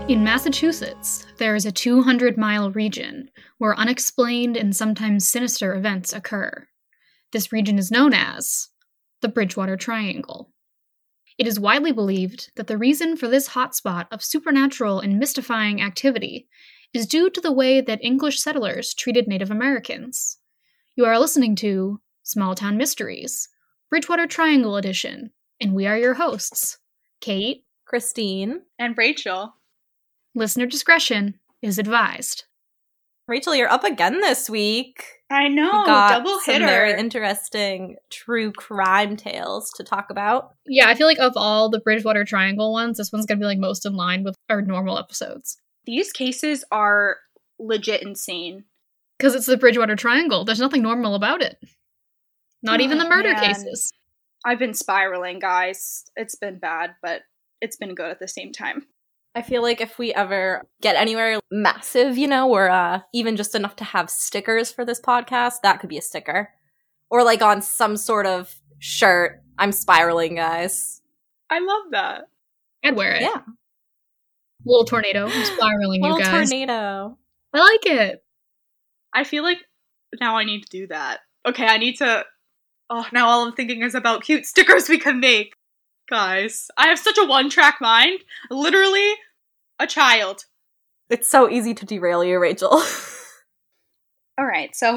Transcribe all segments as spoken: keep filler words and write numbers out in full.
In Massachusetts, there is a two hundred mile region where unexplained and sometimes sinister events occur. This region is known as the Bridgewater Triangle. It is widely believed that the reason for this hotspot of supernatural and mystifying activity is due to the way that English settlers treated Native Americans. You are listening to Small Town Mysteries, Bridgewater Triangle Edition, and we are your hosts, Kate, Christine, and Rachel. Listener discretion is advised. Rachel, you're up again this week. I know, you got double hitter. Some very interesting true crime tales to talk about. Yeah, I feel like of all the Bridgewater Triangle ones, this one's going to be like most in line with our normal episodes. These cases are legit insane. Because it's the Bridgewater Triangle. There's nothing normal about it. Not oh, even the murder man. cases. I've been spiraling, guys. It's been bad, but it's been good at the same time. I feel like if we ever get anywhere massive, you know, or uh, even just enough to have stickers for this podcast, that could be a sticker. Or like on some sort of shirt, I'm spiraling, guys. I love that. I'd wear it. Yeah. Little tornado. I'm spiraling, you guys. Little tornado. I like it. I feel like now I need to do that. Okay, I need to... Oh, now all I'm thinking is about cute stickers we can make. Guys, I have such a one-track mind. Literally, a child. It's so easy to derail you, Rachel. Alright, so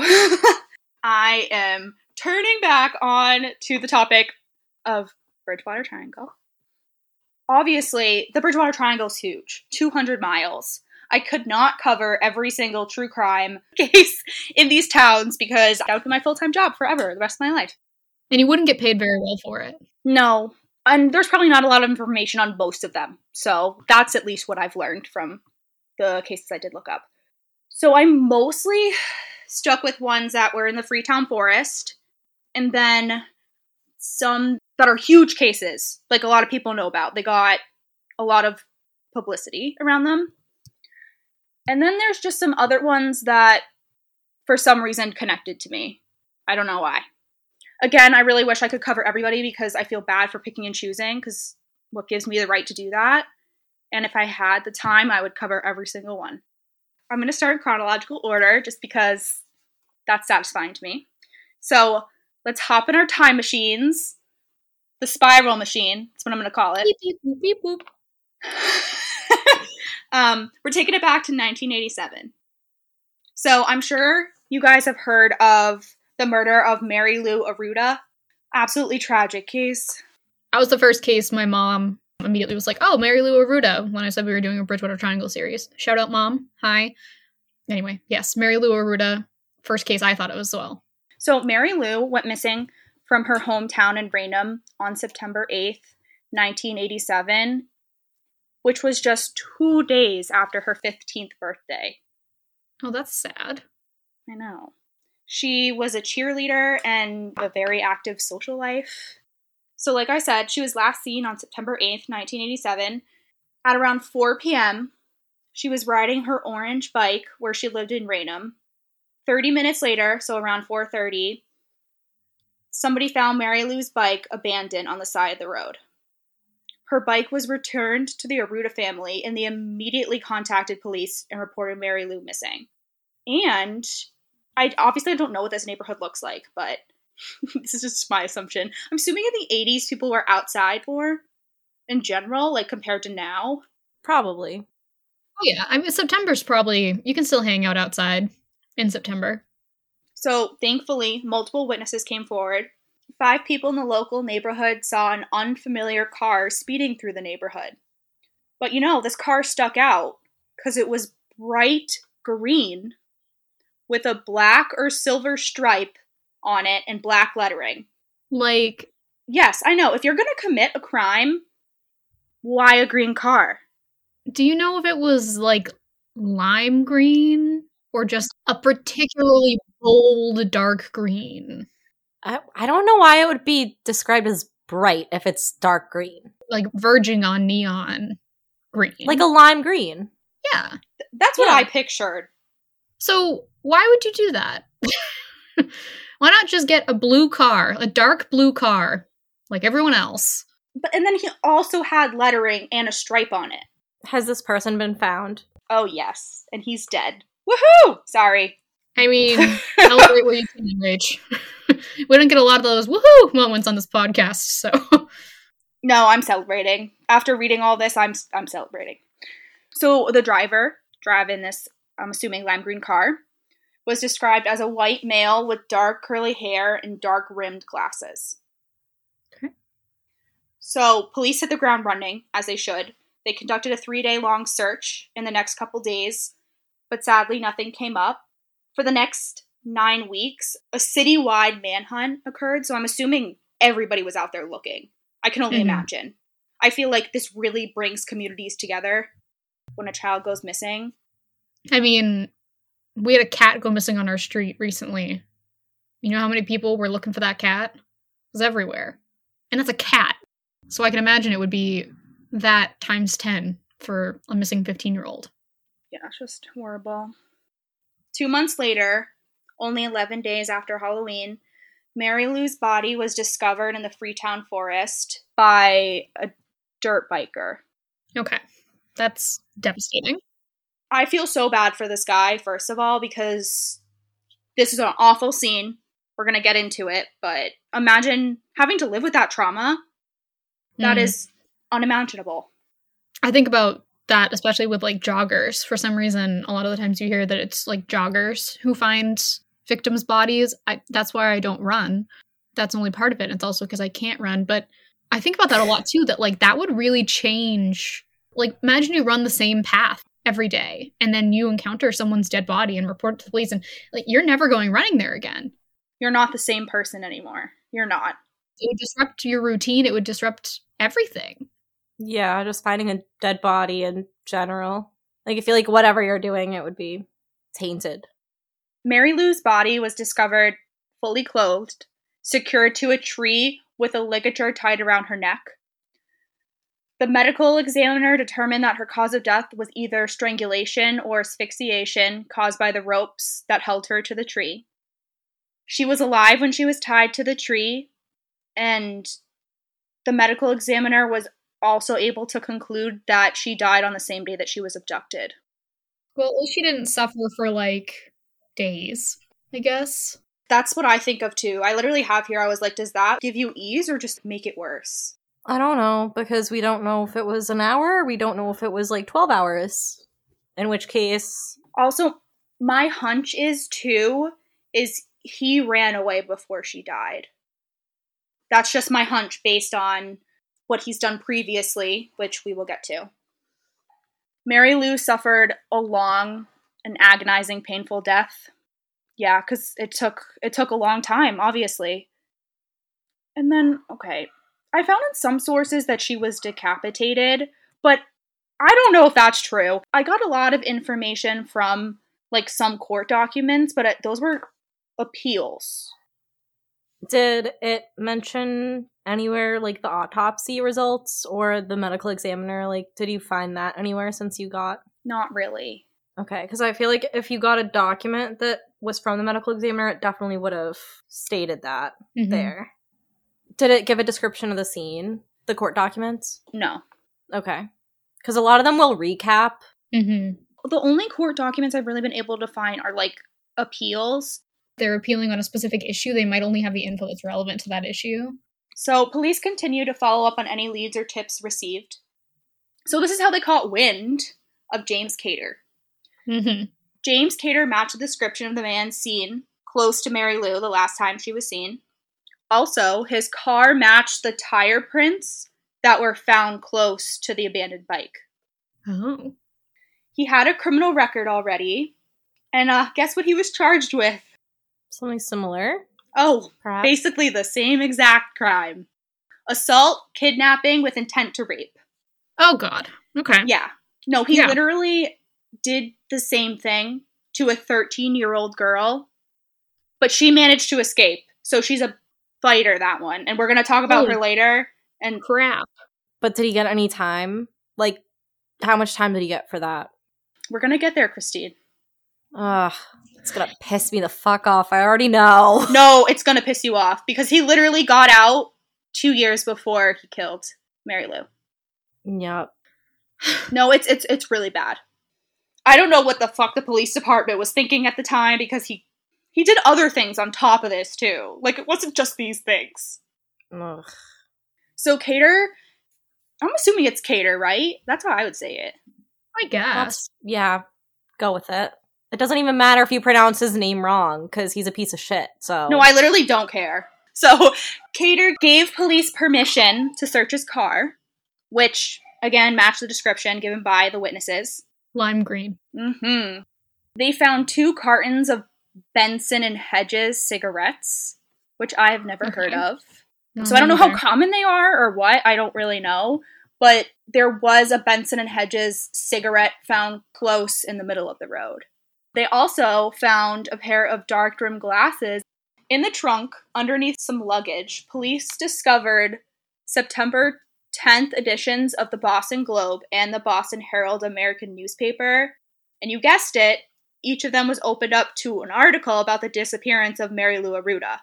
I am turning back on to the topic of Bridgewater Triangle. Obviously, the Bridgewater Triangle is huge. two hundred miles. I could not cover every single true crime case in these towns because that would be my full-time job forever, the rest of my life. And you wouldn't get paid very well for it. No. And there's probably not a lot of information on most of them. So that's at least what I've learned from the cases I did look up. So I'm mostly stuck with ones that were in the Freetown Forest. And then some that are huge cases, like a lot of people know about. They got a lot of publicity around them. And then there's just some other ones that, for some reason, connected to me. I don't know why. Again, I really wish I could cover everybody because I feel bad for picking and choosing because what gives me the right to do that? And if I had the time, I would cover every single one. I'm going to start in chronological order just because that's satisfying to me. So let's hop in our time machines. The spiral machine. That's what I'm going to call it. Beep, beep, beep, boop. um, we're taking it back to nineteen eighty-seven. So I'm sure you guys have heard of the murder of Mary Lou Arruda. Absolutely tragic case. That was the first case my mom immediately was like, oh, Mary Lou Arruda, when I said we were doing a Bridgewater Triangle series. Shout out, Mom. Hi. Anyway, yes, Mary Lou Arruda, first case I thought it was as well. So Mary Lou went missing from her hometown in Raynham on September eighth, nineteen eighty-seven, which was just two days after her fifteenth birthday. Oh, that's sad. I know. She was a cheerleader and a very active social life. So like I said, she was last seen on September eighth, nineteen eighty-seven. At around four p.m., she was riding her orange bike where she lived in Raynham. thirty minutes later, so around four thirty, somebody found Mary Lou's bike abandoned on the side of the road. Her bike was returned to the Arruda family, and they immediately contacted police and reported Mary Lou missing. And I obviously don't know what this neighborhood looks like, but this is just my assumption. I'm assuming in the eighties people were outside more in general, like compared to now. Probably. Oh yeah, I mean September's probably, you can still hang out outside in September. So thankfully, multiple witnesses came forward. Five people in the local neighborhood saw an unfamiliar car speeding through the neighborhood. But you know, this car stuck out because it was bright green with a black or silver stripe on it and black lettering. Like... Yes, I know. If you're going to commit a crime, why a green car? Do you know if it was, like, lime green or just a particularly bold dark green? I, I don't know why it would be described as bright if it's dark green. Like, verging on neon green. Like a lime green. Yeah. That's what yeah. I pictured. So, why would you do that? Why not just get a blue car, a dark blue car, like everyone else? But and then he also had lettering and a stripe on it. Has this person been found? Oh, yes. And he's dead. Woohoo! Sorry. I mean, celebrate where you can, Rach. We don't get a lot of those woohoo moments on this podcast, so. No, I'm celebrating. After reading all this, I'm I'm celebrating. So the driver, driving this, I'm assuming, lime green car, was described as a white male with dark curly hair and dark rimmed glasses. Okay. So police hit the ground running, as they should. They conducted a three-day-long search in the next couple days, but sadly nothing came up. For the next nine weeks, a citywide manhunt occurred, so I'm assuming everybody was out there looking. I can only mm-hmm. imagine. I feel like this really brings communities together when a child goes missing. I mean, we had a cat go missing on our street recently. You know how many people were looking for that cat? It was everywhere. And it's a cat. So I can imagine it would be that times ten for a missing fifteen-year-old. Yeah, it's just horrible. Two months later, only eleven days after Halloween, Mary Lou's body was discovered in the Freetown Forest by a dirt biker. Okay. That's devastating. I feel so bad for this guy, first of all, because this is an awful scene. We're going to get into it, but imagine having to live with that trauma. That mm. is unimaginable. I think about that, especially with, like, joggers. For some reason, a lot of the times you hear that it's, like, joggers who find victims' bodies. I, that's why I don't run. That's only part of it. It's also because I can't run. But I think about that a lot, too, that, like, that would really change. Like, imagine you run the same path every day, and then you encounter someone's dead body and report it to the police, and, like, you're never going running there again. You're not the same person anymore. You're not. It would disrupt your routine. It would disrupt everything. Yeah, just finding a dead body in general. Like, I feel like whatever you're doing, it would be tainted. Mary Lou's body was discovered fully clothed, secured to a tree with a ligature tied around her neck. The medical examiner determined that her cause of death was either strangulation or asphyxiation caused by the ropes that held her to the tree. She was alive when she was tied to the tree, and the medical examiner was also able to conclude that she died on the same day that she was abducted. Well, at least she didn't suffer for, like, days, I guess. That's what I think of, too. I literally have here, I was like, does that give you ease or just make it worse? I don't know, because we don't know if it was an hour, we don't know if it was, like, twelve hours. In which case... Also, my hunch is, too, is he ran away before she died. That's just my hunch based on what he's done previously, which we will get to. Mary Lou suffered a long and agonizing, painful death. Yeah, because it took it took a long time, obviously. And then, okay, I found in some sources that she was decapitated, but I don't know if that's true. I got a lot of information from, like, some court documents, but those were appeals. Did it mention anywhere, like, the autopsy results or the medical examiner? Like, did you find that anywhere since you got? Not really. Okay, because I feel like if you got a document that was from the medical examiner, it definitely would have stated that mm-hmm. there. Did it give a description of the scene, the court documents? No. Okay. Because a lot of them will recap. Mm-hmm. The only court documents I've really been able to find are, like, appeals. They're appealing on a specific issue, they might only have the info that's relevant to that issue. So police continue to follow up on any leads or tips received. So this is how they caught wind of James Cater. Mm-hmm. James Cater matched the description of the man seen close to Mary Lou the last time she was seen. Also, his car matched the tire prints that were found close to the abandoned bike. Oh. He had a criminal record already. And uh, guess what he was charged with? Something similar. Oh, perhaps. Basically the same exact crime. Assault, kidnapping with intent to rape. Oh, God. Okay. Yeah. No, he yeah. literally did the same thing to a thirteen-year-old girl, but she managed to escape. So she's a fighter, that one. And we're going to talk about Holy her later. And crap. But did he get any time? Like, how much time did he get for that? We're going to get there, Christine. Ugh. It's gonna piss me the fuck off. I already know. No, it's gonna piss you off because he literally got out two years before he killed Mary Lou. Yep. No, it's it's it's really bad. I don't know what the fuck the police department was thinking at the time, because he he did other things on top of this too. Like, it wasn't just these things. Ugh. So Cater, I'm assuming it's Cater, right? That's how I would say it. I guess. That's, yeah, go with it. It doesn't even matter if you pronounce his name wrong, because he's a piece of shit, so... No, I literally don't care. So, Cater gave police permission to search his car, which, again, matched the description given by the witnesses. Lime green. Mm-hmm. They found two cartons of Benson and Hedges cigarettes, which I have never Okay. heard of. No, So I don't know how neither. common they are or what. I don't really know. But there was a Benson and Hedges cigarette found close in the middle of the road. They also found a pair of dark rimmed glasses in the trunk underneath some luggage. Police discovered September tenth editions of the Boston Globe and the Boston Herald American newspaper. And you guessed it, each of them was opened up to an article about the disappearance of Mary Lou Arruda.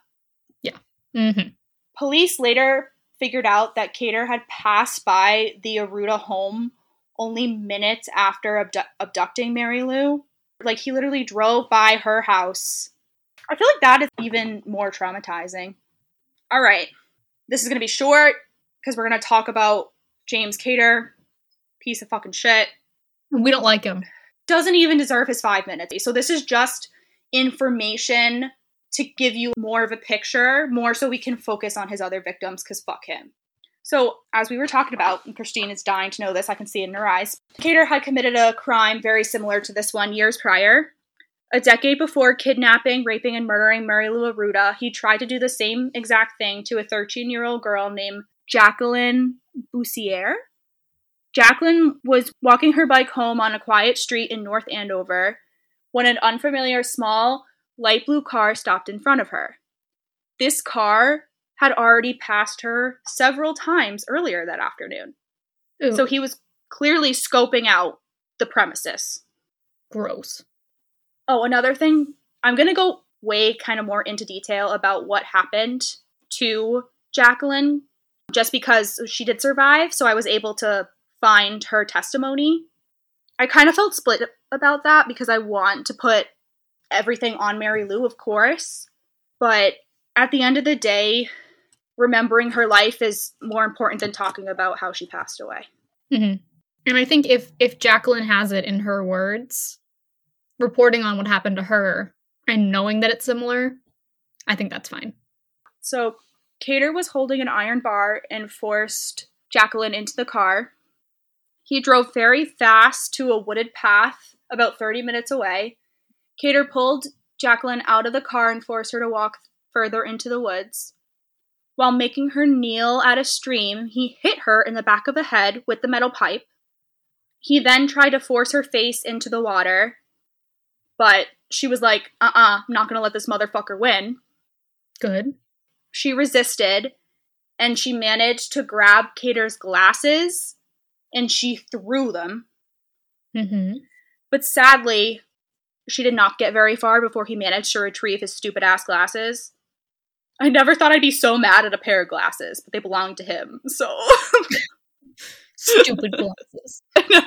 Mm-hmm. Police later figured out that Cater had passed by the Arruda home only minutes after abdu- abducting Mary Lou. Like, he literally drove by her house. I feel like that is even more traumatizing. All right. This is going to be short because we're going to talk about James Cater. Piece of fucking shit. We don't like him. Doesn't even deserve his five minutes. So this is just information to give you more of a picture, more so we can focus on his other victims, because fuck him. So, as we were talking about, and Christine is dying to know this, I can see it in her eyes, Cater had committed a crime very similar to this one years prior. A decade before kidnapping, raping, and murdering Mary Lou Arruda, he tried to do the same exact thing to a thirteen-year-old girl named Jacqueline Boussier. Jacqueline was walking her bike home on a quiet street in North Andover when an unfamiliar small light blue car stopped in front of her. This car had already passed her several times earlier that afternoon. Ooh, So he was clearly scoping out the premises. gross. Oh, another thing, I'm going to go way kind of more into detail about what happened to Jacqueline, just because she did survive, so I was able to find her testimony. I kind of felt split about that because I want to put everything on Mary Lou, of course, but at the end of the day, remembering her life is more important than talking about how she passed away. Mm-hmm. And I think if if Jacqueline has it in her words, reporting on what happened to her and knowing that it's similar, I think that's fine. So, Cater was holding an iron bar and forced Jacqueline into the car. He drove very fast to a wooded path about thirty minutes away. Cater pulled Jacqueline out of the car and forced her to walk further into the woods. While making her kneel at a stream, he hit her in the back of the head with the metal pipe. He then tried to force her face into the water, but she was like, uh-uh, I'm not gonna let this motherfucker win. Good. She resisted, and she managed to grab Cater's glasses, and she threw them. Mm-hmm. But sadly, she did not get very far before he managed to retrieve his stupid-ass glasses. I never thought I'd be so mad at a pair of glasses, but they belonged to him, so... Stupid glasses.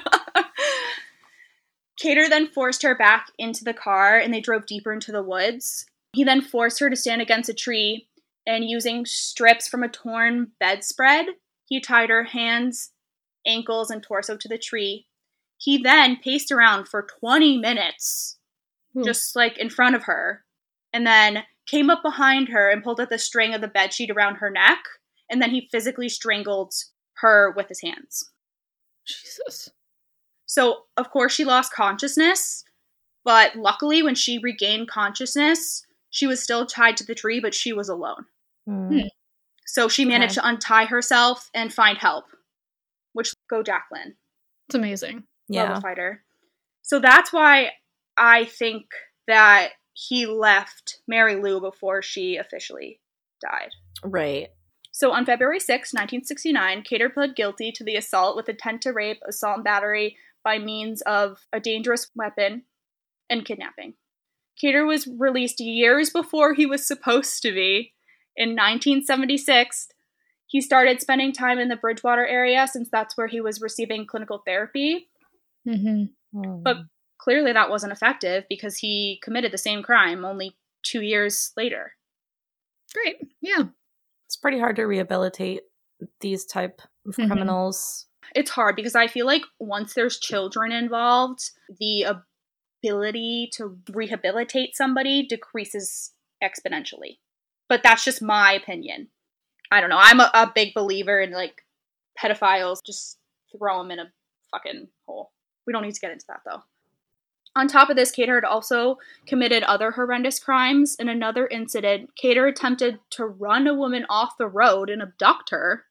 Cater then forced her back into the car, and they drove deeper into the woods. He then forced her to stand against a tree, and using strips from a torn bedspread, he tied her hands, ankles, and torso to the tree. He then paced around for twenty minutes, Ooh. just like in front of her, and then came up behind her and pulled at the string of the bedsheet around her neck, and then he physically strangled her with his hands. Jesus. So, of course, she lost consciousness, but luckily when she regained consciousness, she was still tied to the tree, but she was alone. Mm. So she managed Okay. to untie herself and find help, which go Jacqueline, It's amazing. Yeah. level fighter. So that's why I think that he left Mary Lou before she officially died. Right. So on February sixth, nineteen sixty-nine, Cater pled guilty to the assault with intent to rape, assault and battery by means of a dangerous weapon, and kidnapping. Cater was released years before he was supposed to be. In nineteen seventy-six, He started spending time in the Bridgewater area since that's where he was receiving clinical therapy. Mm-hmm. But clearly that wasn't effective because he committed the same crime only two years later. Great. Yeah. It's pretty hard to rehabilitate these type of Mhm. criminals. It's hard because I feel like once there's children involved, the ability to rehabilitate somebody decreases exponentially. But that's just my opinion. I don't know. I'm a, a big believer in, like, pedophiles. Just throw them in a fucking hole. We don't need to get into that, though. On top of this, Kater had also committed other horrendous crimes. In another incident, Kater attempted to run a woman off the road and abduct her.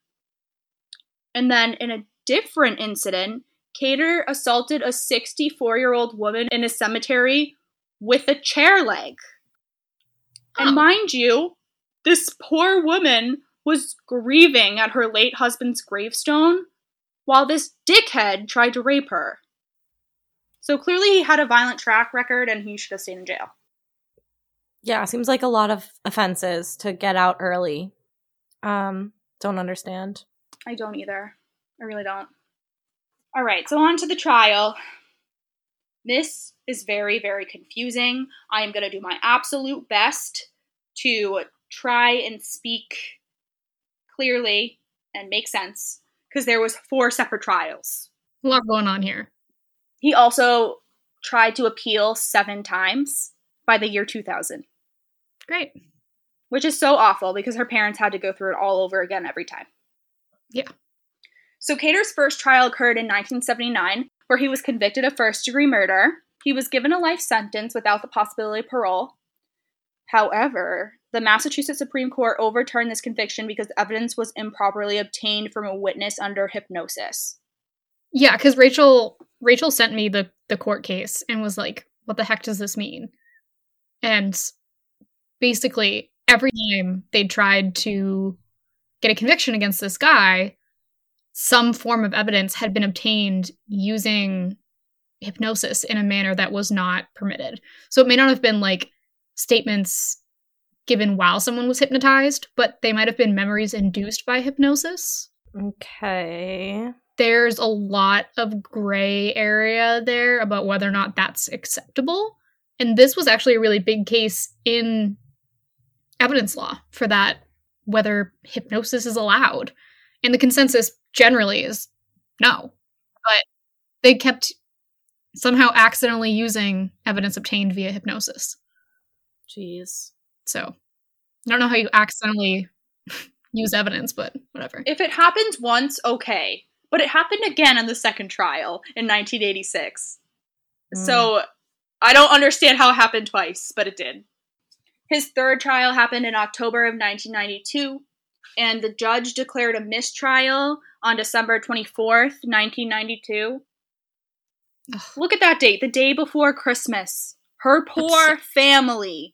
And then in a different incident, Kater assaulted a sixty-four-year-old woman in a cemetery with a chair leg. Oh. And mind you, this poor woman was grieving at her late husband's gravestone while this dickhead tried to rape her. So clearly he had a violent track record and he should have stayed in jail. Yeah, seems like a lot of offenses to get out early. Um, don't understand. I don't either. I really don't. All right, so on to the trial. This is very, very confusing. I am going to do my absolute best to try and speak clearly and make sense, because there was four separate trials. A lot going on here. He also tried to appeal seven times by the year two thousand. Great. Which is so awful because her parents had to go through it all over again every time. Yeah. So Kater's first trial occurred in nineteen seventy-nine, where he was convicted of first-degree murder. He was given a life sentence without the possibility of parole. However, the Massachusetts Supreme Court overturned this conviction because evidence was improperly obtained from a witness under hypnosis. Yeah, because Rachel Rachel sent me the, the court case and was like, what the heck does this mean? And basically, every time they tried to get a conviction against this guy, some form of evidence had been obtained using hypnosis in a manner that was not permitted. So it may not have been like statements given while someone was hypnotized, but they might have been memories induced by hypnosis. Okay. There's a lot of gray area there about whether or not that's acceptable. And this was actually a really big case in evidence law for that, whether hypnosis is allowed. And the consensus generally is no. But they kept somehow accidentally using evidence obtained via hypnosis. Jeez. So, I don't know how you accidentally use evidence, but whatever. If it happens once, okay. But it happened again in the second trial in nineteen eighty-six. Mm. So, I don't understand how it happened twice, but it did. His third trial happened in October of nineteen ninety-two, and the judge declared a mistrial on December twenty-fourth, nineteen ninety-two. Ugh. Look at that date, the day before Christmas. Her poor That's... family.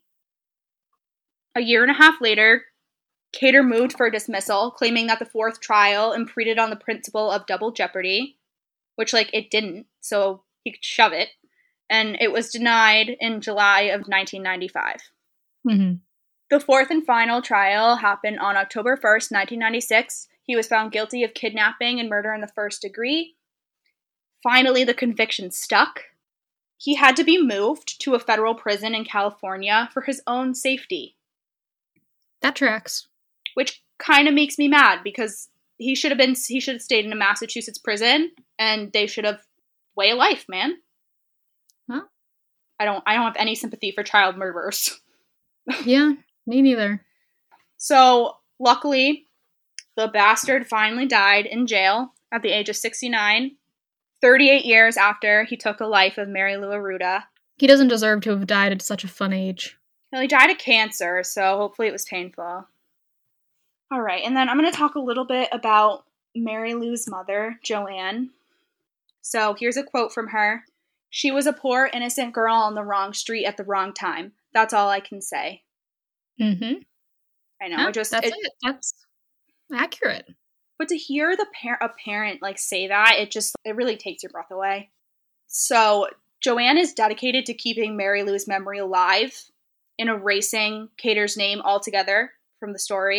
A year and a half later, Kater moved for dismissal, claiming that the fourth trial impeded on the principle of double jeopardy, which, like, it didn't, so he could shove it. And it was denied in July of nineteen ninety-five. Mm-hmm. The fourth and final trial happened on October first, nineteen ninety-six. He was found guilty of kidnapping and murder in the first degree. Finally, the conviction stuck. He had to be moved to a federal prison in California for his own safety. That tracks. Which kind of makes me mad because he should have been he should have stayed in a Massachusetts prison and they should have way of life, man. Huh? I don't I don't have any sympathy for child murderers. Yeah, me neither. So, luckily, the bastard finally died in jail at the age of sixty-nine, thirty-eight years after he took the life of Mary Lou Arruda. He doesn't deserve to have died at such a fun age. Well, he died of cancer, so hopefully it was painful. All right, and then I'm going to talk a little bit about Mary Lou's mother, Joanne. So here's a quote from her. "She was a poor, innocent girl on the wrong street at the wrong time. That's all I can say." Mm-hmm. I know. Yeah, I just that's it, it. That's accurate. But to hear the par- a parent like say that, it just it really takes your breath away. So Joanne is dedicated to keeping Mary Lou's memory alive and erasing Kater's name altogether from the story,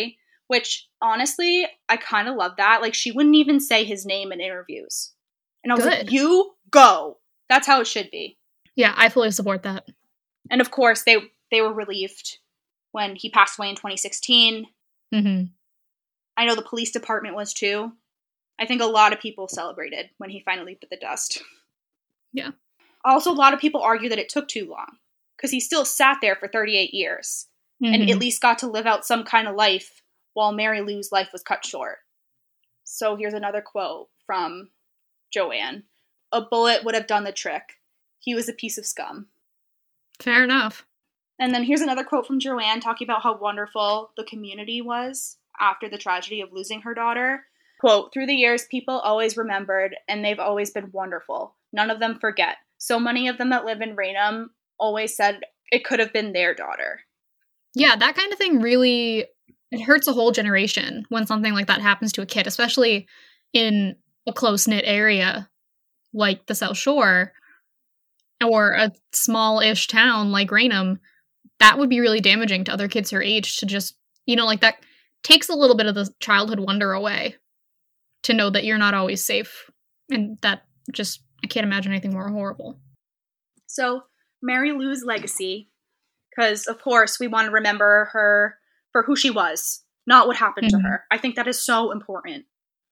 which honestly, I kind of love that. Like, she wouldn't even say his name in interviews. And I was Good. like, you go. That's how it should be. Yeah, I fully support that. And of course, they they were relieved when he passed away in twenty sixteen. Mm-hmm. I know the police department was too. I think a lot of people celebrated when he finally bit the dust. Yeah. Also, a lot of people argue that it took too long because he still sat there for thirty-eight years Mm-hmm. and at least got to live out some kind of life while Mary Lou's life was cut short. So here's another quote from Joanne. A bullet would have done the trick. He was a piece of scum. Fair enough. And then here's another quote from Joanne talking about how wonderful the community was after the tragedy of losing her daughter. Quote, through the years, people always remembered, and they've always been wonderful. None of them forget. So many of them that live in Raynham always said it could have been their daughter. Yeah, that kind of thing really, it hurts a whole generation when something like that happens to a kid, especially in a close-knit area like the South Shore or a small-ish town like Raynham. That would be really damaging to other kids her age to just, you know, like that takes a little bit of the childhood wonder away to know that you're not always safe. And that just, I can't imagine anything more horrible. So, Mary Lou's legacy, because of course we want to remember her for who she was, not what happened Mm-hmm. to her. I think that is so important.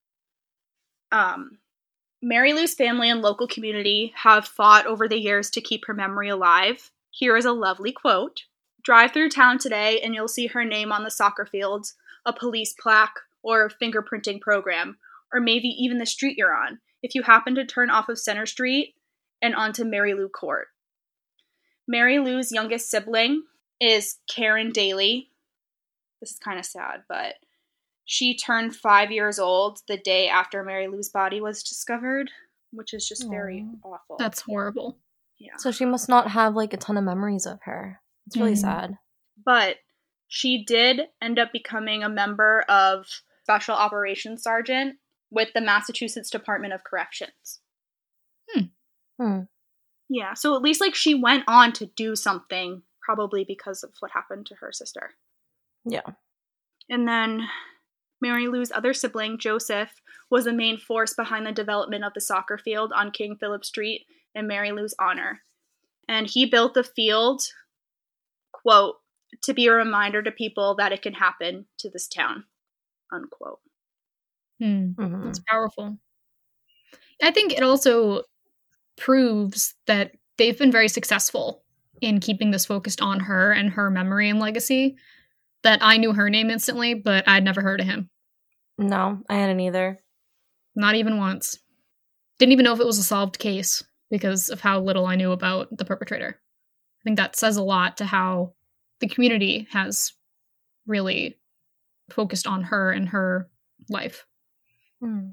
Um, Mary Lou's family and local community have fought over the years to keep her memory alive. Here is a lovely quote. Drive through town today and you'll see her name on the soccer fields, a police plaque, or fingerprinting program, or maybe even the street you're on, if you happen to turn off of Center Street and onto Mary Lou Court. Mary Lou's youngest sibling is Karen Daly. This is kind of sad, but she turned five years old the day after Mary Lou's body was discovered, which is just very Aww. awful. That's horrible. Yeah. So she must not have like a ton of memories of her. It's really Mhm. sad. But she did end up becoming a member of Special Operations Sergeant with the Massachusetts Department of Corrections. Hmm. Yeah, so at least like she went on to do something, probably because of what happened to her sister. Yeah. And then Mary Lou's other sibling, Joseph, was the main force behind the development of the soccer field on King Philip Street in Mary Lou's honor. And he built the field, quote, to be a reminder to people that it can happen to this town, unquote. Hmm. Mhm. That's powerful. I think it also proves that they've been very successful in keeping this focused on her and her memory and legacy. That I knew her name instantly, but I'd never heard of him. No, I hadn't either. Not even once. Didn't even know if it was a solved case because of how little I knew about the perpetrator. I think that says a lot to how the community has really focused on her and her life. Hmm.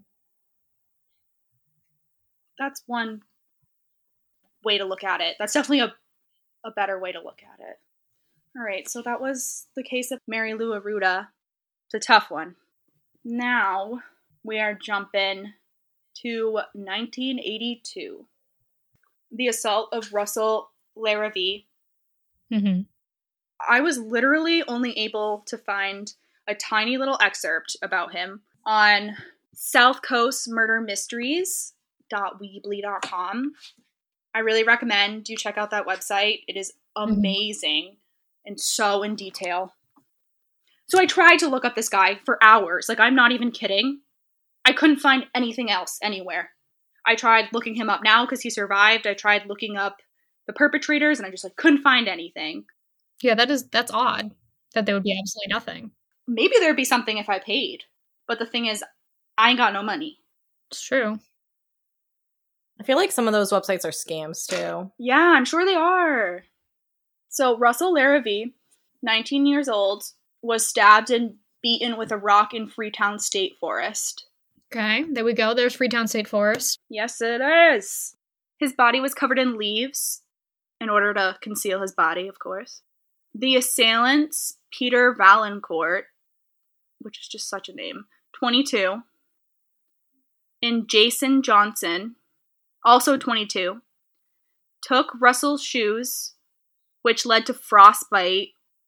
That's one way to look at it. That's definitely a, a better way to look at it. All right, so that was the case of Mary Lou Arruda. It's a tough one. Now we are jumping to nineteen eighty-two. The assault of Russell Larrivee. Mm-hmm. I was literally only able to find a tiny little excerpt about him on south coast murder mysteries dot weebly dot com. I really recommend you check out that website. It is amazing mm-hmm. and so in detail. So I tried to look up this guy for hours. Like, I'm not even kidding. I couldn't find anything else anywhere. I tried looking him up now because he survived. I tried looking up the perpetrators and I just like couldn't find anything. Yeah, that is that's odd that there would be absolutely nothing. Maybe there'd be something if I paid. But the thing is, I ain't got no money. It's true. I feel like some of those websites are scams too. Yeah, I'm sure they are. So Russell Larrivee, nineteen years old, was stabbed and beaten with a rock in Freetown State Forest. Okay, there we go. There's Freetown State Forest. Yes, it is. His body was covered in leaves in order to conceal his body, of course. The assailants, Peter Valancourt, which is just such a name, twenty-two, and Jason Johnson, also twenty-two, took Russell's shoes, which led to frostbite,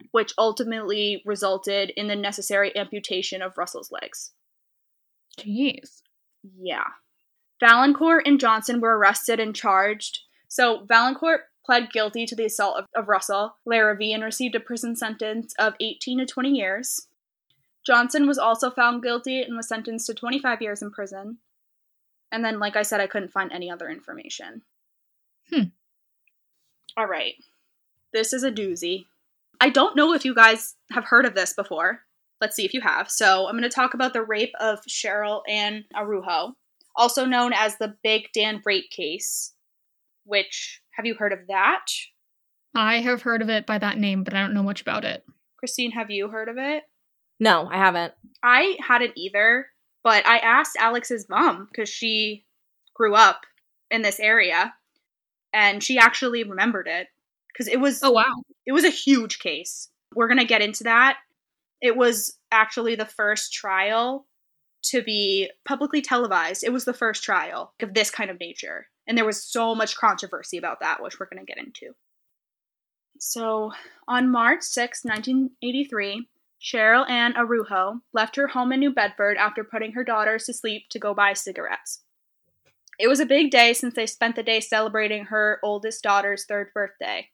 which ultimately resulted in the necessary amputation of Russell's legs. Jeez. Yeah. Valancourt and Johnson were arrested and charged. So Valancourt pled guilty to the assault of, of Russell Larrivee and received a prison sentence of eighteen to twenty years. Johnson was also found guilty and was sentenced to twenty-five years in prison. And then, like I said, I couldn't find any other information. Hmm. All right. This is a doozy. I don't know if you guys have heard of this before. Let's see if you have. So I'm going to talk about the rape of Cheryl Ann Araujo, also known as the Big Dan rape case, which, have you heard of that? I have heard of it by that name, but I don't know much about it. Christine, have you heard of it? No, I haven't. I hadn't either, but I asked Alex's mom because she grew up in this area, and she actually remembered it because it was oh wow, it was a huge case. We're gonna get into that. It was actually the first trial to be publicly televised. It was the first trial of this kind of nature, and there was so much controversy about that, which we're gonna get into. So, on March sixth, nineteen eighty-three, Cheryl Ann Araujo left her home in New Bedford after putting her daughters to sleep to go buy cigarettes. It was a big day since they spent the day celebrating her oldest daughter's third birthday.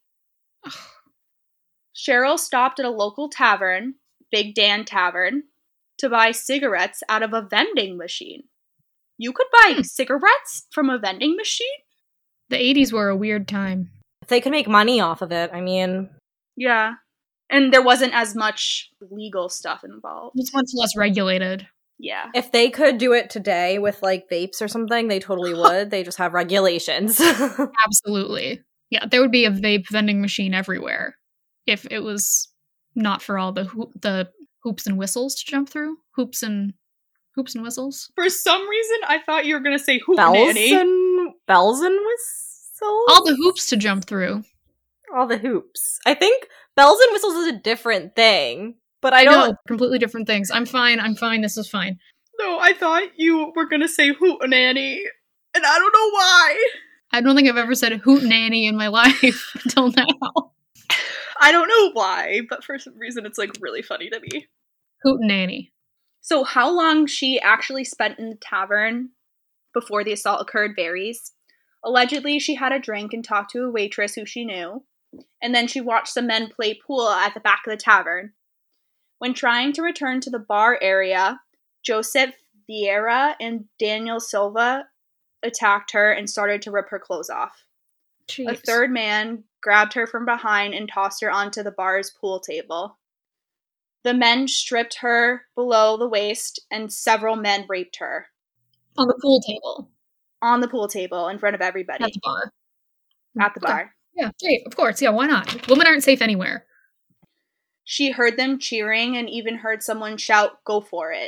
Cheryl stopped at a local tavern, Big Dan Tavern, to buy cigarettes out of a vending machine. You could buy Hmm. cigarettes from a vending machine? The eighties were a weird time. If they could make money off of it, I mean... Yeah. And there wasn't as much legal stuff involved. It's much less regulated. Yeah. If they could do it today with, like, vapes or something, they totally would. They just have regulations. Absolutely. Yeah, there would be a vape vending machine everywhere if it was not for all the ho- the hoops and whistles to jump through. Hoops and hoops and whistles. For some reason, I thought you were going to say bells hootenanny. and... Bells and whistles? All the hoops to jump through. All the hoops. I think bells and whistles is a different thing, but I don't... No, completely different things. I'm fine, I'm fine, this is fine. No, I thought you were going to say hootenanny, and I don't know why. I don't think I've ever said hootenanny in my life until now. I don't know why, but for some reason it's, like, really funny to me. Hootenanny. So how long she actually spent in the tavern before the assault occurred varies. Allegedly, she had a drink and talked to a waitress who she knew, and then she watched some men play pool at the back of the tavern. When trying to return to the bar area, Joseph Vieira and Daniel Silva attacked her and started to rip her clothes off. Jeez. A third man grabbed her from behind and tossed her onto the bar's pool table. The men stripped her below the waist, and several men raped her. On the pool table. On the pool table in front of everybody. At the bar. At the bar. Okay. Yeah, great, of course. Yeah, why not? Women aren't safe anywhere. She heard them cheering and even heard someone shout, "Go for it."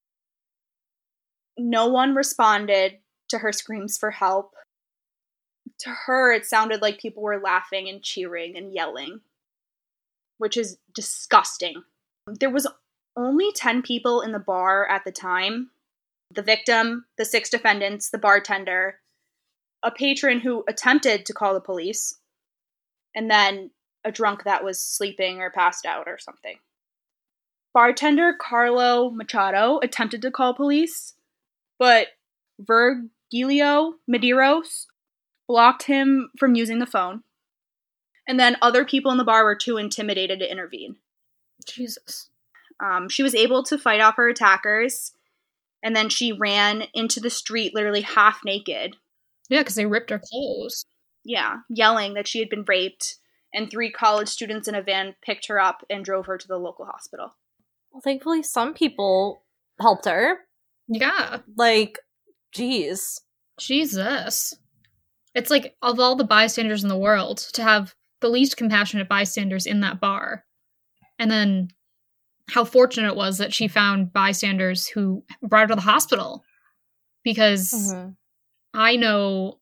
No one responded to her screams for help. To her, it sounded like people were laughing and cheering and yelling, which is disgusting. There was only ten people in the bar at the time. The victim, the six defendants, the bartender, a patron who attempted to call the police, and then a drunk that was sleeping or passed out or something. Bartender Carlo Machado attempted to call police, but Virgilio Medeiros blocked him from using the phone. And then other people in the bar were too intimidated to intervene. Jesus. Um, she was able to fight off her attackers, and then she ran into the street literally half naked. Yeah, because they ripped her clothes. Yeah, yelling that she had been raped, and three college students in a van picked her up and drove her to the local hospital. Well, thankfully, some people helped her. Yeah. Like, geez. Jesus. It's like, of all the bystanders in the world, to have the least compassionate bystanders in that bar. And then how fortunate it was that she found bystanders who brought her to the hospital. Because Mm-hmm. I know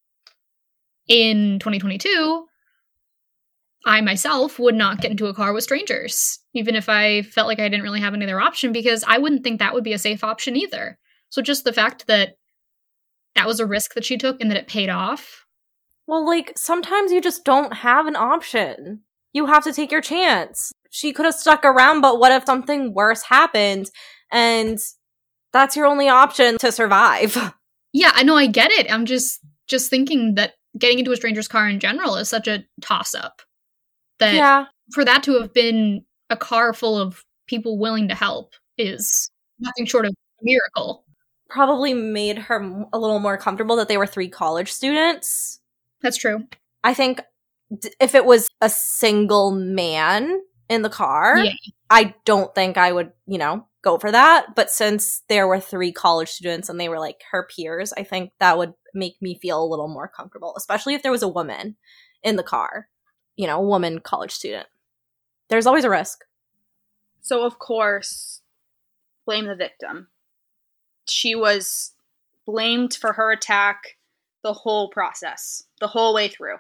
in twenty twenty-two, I myself would not get into a car with strangers, even if I felt like I didn't really have any other option, because I wouldn't think that would be a safe option either. So just the fact that that was a risk that she took and that it paid off. Well, like, sometimes you just don't have an option. you have to take your chance. She could have stuck around, but what if something worse happened and that's your only option to survive? Yeah, I know, I get it. I'm just just thinking that getting into a stranger's car in general is such a toss-up. That Yeah. for that to have been a car full of people willing to help is nothing short of a miracle. Probably made her m- a little more comfortable that they were three college students. That's true. I think d- if it was a single man in the car, Yeah. I don't think I would, you know, go for that. But since there were three college students and they were like her peers, I think that would make me feel a little more comfortable, especially if there was a woman in the car, you know, a woman college student. There's always a risk. So, of course, blame the victim. She was blamed for her attack the whole process, the whole way through.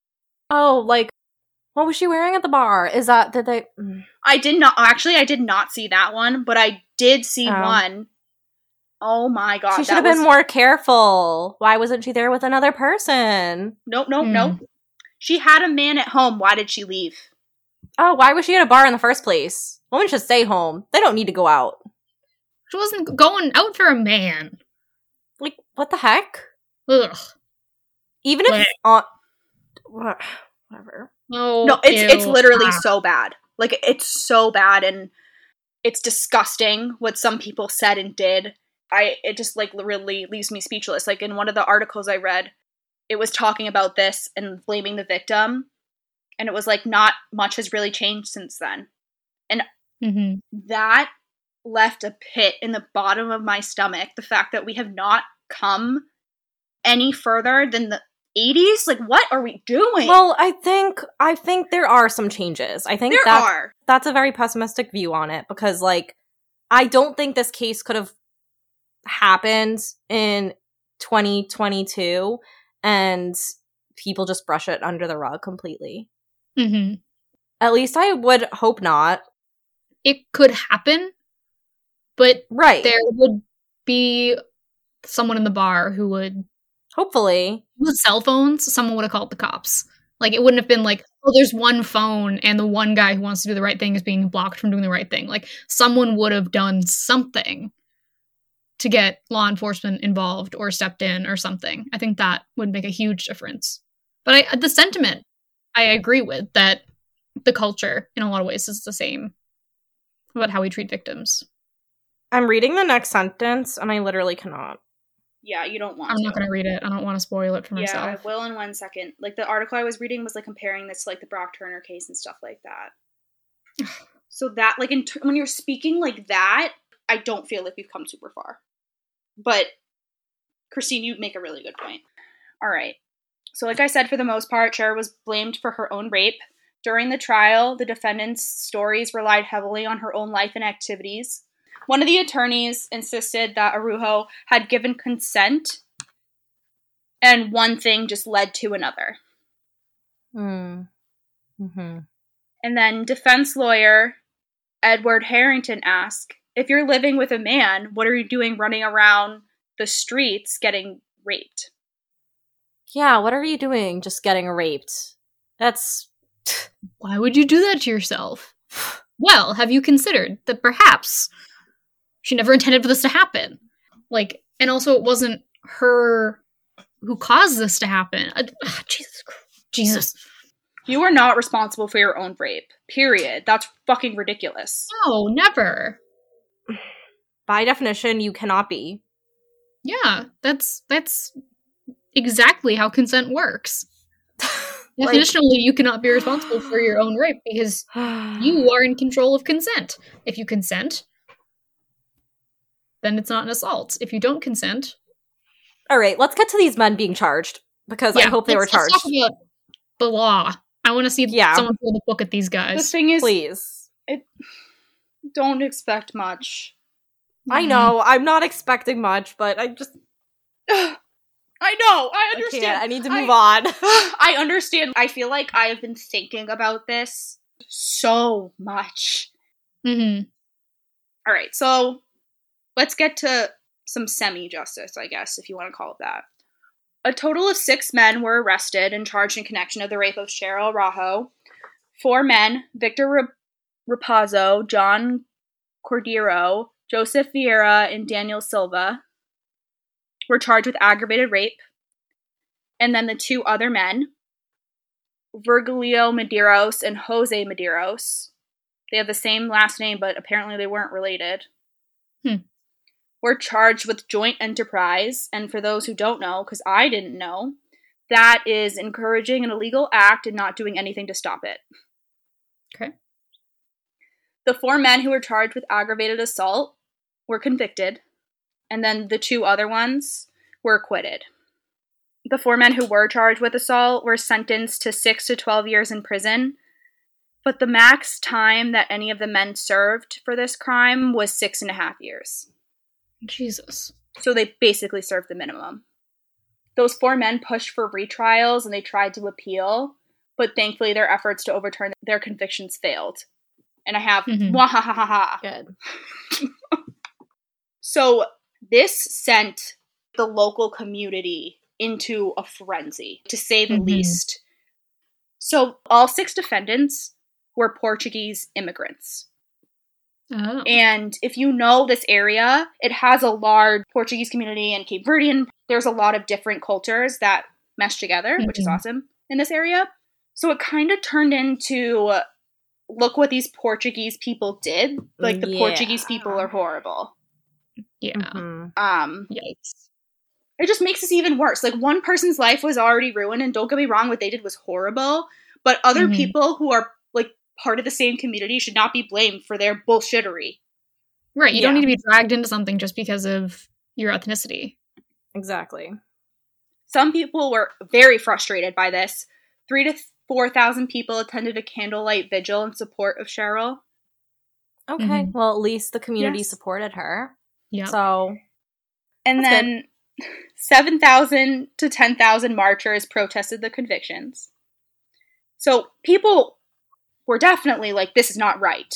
Oh, like, what was she wearing at the bar? Is that, did they... mm. I did not, actually, I did not see that one, but I did see Oh. one. Oh my god. She that should have was- been more careful. Why wasn't she there with another person? Nope, nope, Hmm. nope. She had a man at home. Why did she leave? Oh, why was she at a bar in the first place? Women should stay home. They don't need to go out. She wasn't going out for a man. Like, what the heck? Ugh. Even if... Blech. Uh, wha- whatever. Oh, No, it's ew. it's literally Ah. so bad. Like, it's so bad, and it's disgusting what some people said and did. I it just like really leaves me speechless. Like, in one of the articles I read, it was talking about this and blaming the victim, and it was like not much has really changed since then. Mhm. That left a pit in the bottom of my stomach. The fact that we have not come any further than the eighties. Like, what are we doing? Well, I think I think there are some changes. I think there that's, are. that's a very pessimistic view on it because, like, I don't think this case could have happened in twenty twenty-two and people just brush it under the rug completely. Mhm. At least I would hope not. It could happen, but Right. there would be someone in the bar who would, Hopefully. with cell phones, someone would have called the cops. Like, it wouldn't have been like, oh, there's one phone and the one guy who wants to do the right thing is being blocked from doing the right thing. Like, someone would have done something to get law enforcement involved or stepped in or something. I think that would make a huge difference. But I, the sentiment, I agree with, that the culture, in a lot of ways, is the same about how we treat victims. I'm reading the next sentence and I literally cannot. Yeah, you don't want I'm to. not going to read it. I don't want to spoil it for Yeah, I myself. will in one second. Like, the article I was reading was like comparing this to like the Brock Turner case and stuff like that. So that, like, in t- when you're speaking like that, I don't feel like we've come super far. But Christine, you make a really good point. All right. So, like I said, for the most part, Cher was blamed for her own rape. During the trial, the defendant's stories relied heavily on her own life and activities. One of the attorneys insisted that Araujo had given consent, and one thing just led to another. Hmm. Mm-hmm. And then defense lawyer Edward Harrington asked, if you're living with a man, what are you doing running around the streets getting raped? Yeah, what are you doing just getting raped? That's... Why would you do that to yourself? Well, have you considered that perhaps she never intended for this to happen? Like, and also it wasn't her who caused this to happen. Uh, ugh, Jesus Christ. Jesus. You are not responsible for your own rape. Period. That's fucking ridiculous. No, never. By definition, you cannot be. Yeah, that's that's exactly how consent works. Like- Definitionally, you cannot be responsible for your own rape because you are in control of consent. If you consent, then it's not an assault. If you don't consent, All right, let's get to these men being charged because I yeah, hope they were let's- let's charged. talk about the law. I want to see Yeah. someone throw the book at these The guys. thing is, Please. don't expect much. I know, I'm not expecting much, but I just I know, I I understand. can't. I need to I- move on. I understand. I feel like I have been thinking about this so much. Mm-hmm. All right, so let's get to some semi-justice, I guess, if you want to call it that. A total of six men were arrested and charged in connection of the rape of Cheryl Araujo. four men, Victor Rap- Rapazzo, John Cordero, Joseph Vieira, and Daniel Silva, were charged with aggravated rape. And then the two other men, Virgilio Medeiros and Jose Medeiros, they have the same last name, but apparently they weren't related, Hmm. were charged with joint enterprise. And for those who don't know, because I didn't know, that is encouraging an illegal act and not doing anything to stop it. Okay. The four men who were charged with aggravated assault were convicted, and then the two other ones were acquitted. The four men who were charged with assault were sentenced to six to twelve years in prison, but the max time that any of the men served for this crime was six and a half years. Jesus. So they basically served the minimum. Those four men pushed for retrials and they tried to appeal, but thankfully their efforts to overturn their convictions failed. And I have Mhm. wahahaha. Good. So this sent the local community into a frenzy, to say the Mhm. least. So all six defendants were Portuguese immigrants. Oh. And if you know this area, it has a large Portuguese community and Cape Verdean. There's a lot of different cultures that mesh together, which is Mhm. awesome in this area. So it kind of turned into, look what these Portuguese people did. Like, the Yeah. Portuguese people are horrible. Yeah. Mhm. Um, Yikes. it just makes this even worse. Like, one person's life was already ruined, and don't get me wrong, what they did was horrible. But other Mhm. people who are, like, part of the same community should not be blamed for their bullshittery. Right. You Yeah. don't need to be dragged into something just because of your ethnicity. Exactly. Some people were very frustrated by this. Three to four thousand people attended a candlelight vigil in support of Cheryl. Okay. Mhm. Well, at least the community Yes. supported her. Yeah. So, And That's then seven thousand to ten thousand marchers protested the convictions. So people were definitely like, this is not right.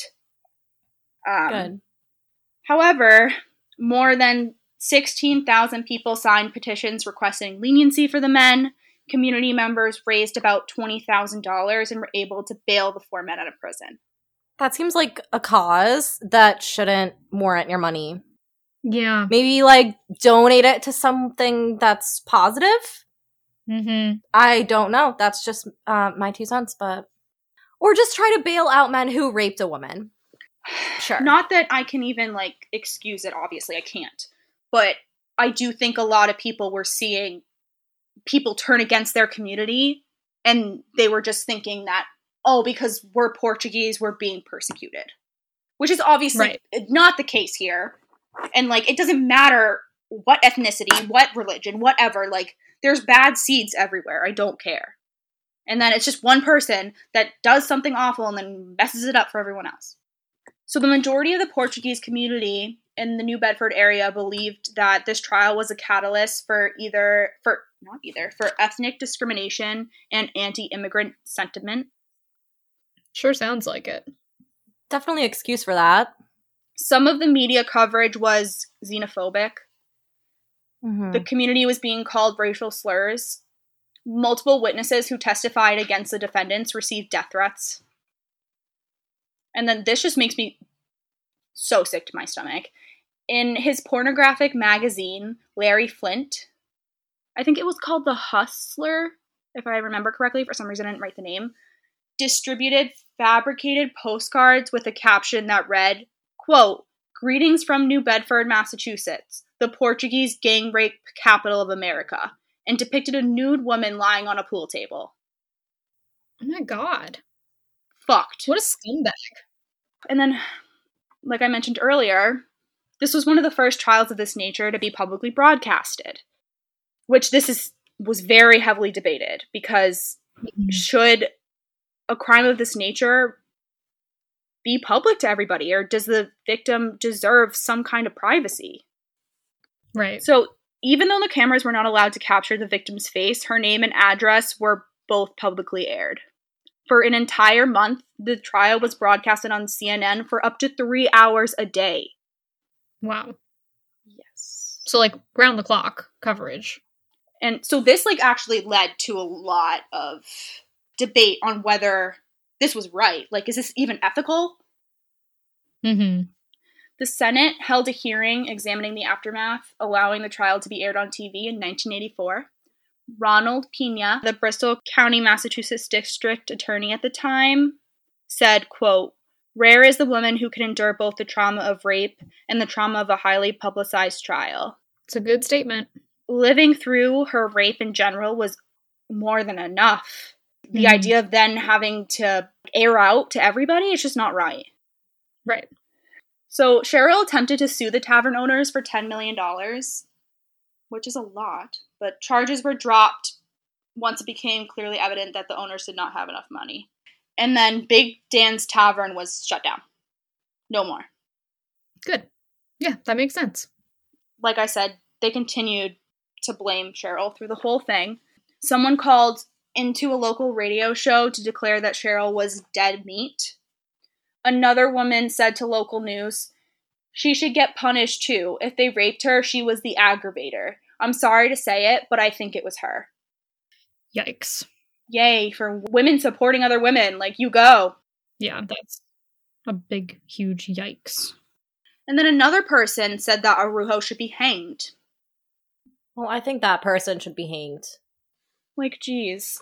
Um, good. However, more than sixteen thousand people signed petitions requesting leniency for the men. Community members raised about twenty thousand dollars and were able to bail the four men out of prison. That seems like a cause that shouldn't warrant your money. Yeah. Maybe, like, donate it to something that's positive? Mm-hmm. I don't know. That's just uh, my two cents, but... Or just try to bail out men who raped a woman. Sure. Not that I can even, like, excuse it, obviously, I can't. But I do think a lot of people were seeing people turn against their community, and they were just thinking that, oh, because we're Portuguese, we're being persecuted. Which is obviously Right. not the case here. And, like, it doesn't matter what ethnicity, what religion, whatever. Like, there's bad seeds everywhere. I don't care. And then it's just one person that does something awful and then messes it up for everyone else. So the majority of the Portuguese community in the New Bedford area believed that this trial was a catalyst for either, for, not either, for ethnic discrimination and anti-immigrant sentiment. Sure sounds like it. Definitely excuse for that. Some of the media coverage was xenophobic. Mm-hmm. The community was being called racial slurs. Multiple witnesses who testified against the defendants received death threats. And then this just makes me so sick to my stomach. In his pornographic magazine, Larry Flint, I think it was called The Hustler, if I remember correctly, for some reason I didn't write the name, distributed fabricated postcards with a caption that read, quote, "Greetings from New Bedford, Massachusetts, the Portuguese gang rape capital of America," and depicted a nude woman lying on a pool table. Oh my god. Fucked. What a scumbag. And then, like I mentioned earlier, this was one of the first trials of this nature to be publicly broadcasted, which this is was very heavily debated, because Mhm. should a crime of this nature be public to everybody, or does the victim deserve some kind of privacy? Right. So even though the cameras were not allowed to capture the victim's face, her name and address were both publicly aired. For an entire month, the trial was broadcasted on C N N for up to three hours a day. Wow. Yes. So, like, round the clock coverage. And so this, like, actually led to a lot of debate on whether this was right. Like, is this even ethical? Mm-hmm. The Senate held a hearing examining the aftermath, allowing the trial to be aired on T V in nineteen eighty-four. Ronald Pena, the Bristol County, Massachusetts district attorney at the time, said, quote, "Rare is the woman who can endure both the trauma of rape and the trauma of a highly publicized trial." It's a good statement. Living through her rape in general was more than enough. The Mhm. idea of then having to air out to everybody, it's just not right. Right. So Cheryl attempted to sue the tavern owners for ten million dollars, which is a lot, but charges were dropped once it became clearly evident that the owners did not have enough money. And then Big Dan's Tavern was shut down. No more. Good. Yeah, that makes sense. Like I said, they continued to blame Cheryl through the whole thing. Someone called into a local radio show to declare that Cheryl was dead meat. Another woman said to local news, "She should get punished too. If they raped her, she was the aggravator. I'm sorry to say it, but I think it was her." Yikes. Yay for women supporting other women. Like, you go. Yeah, that's a big, huge yikes. And then another person said that Arujo should be hanged. Well, I think that person should be hanged. Like, geez.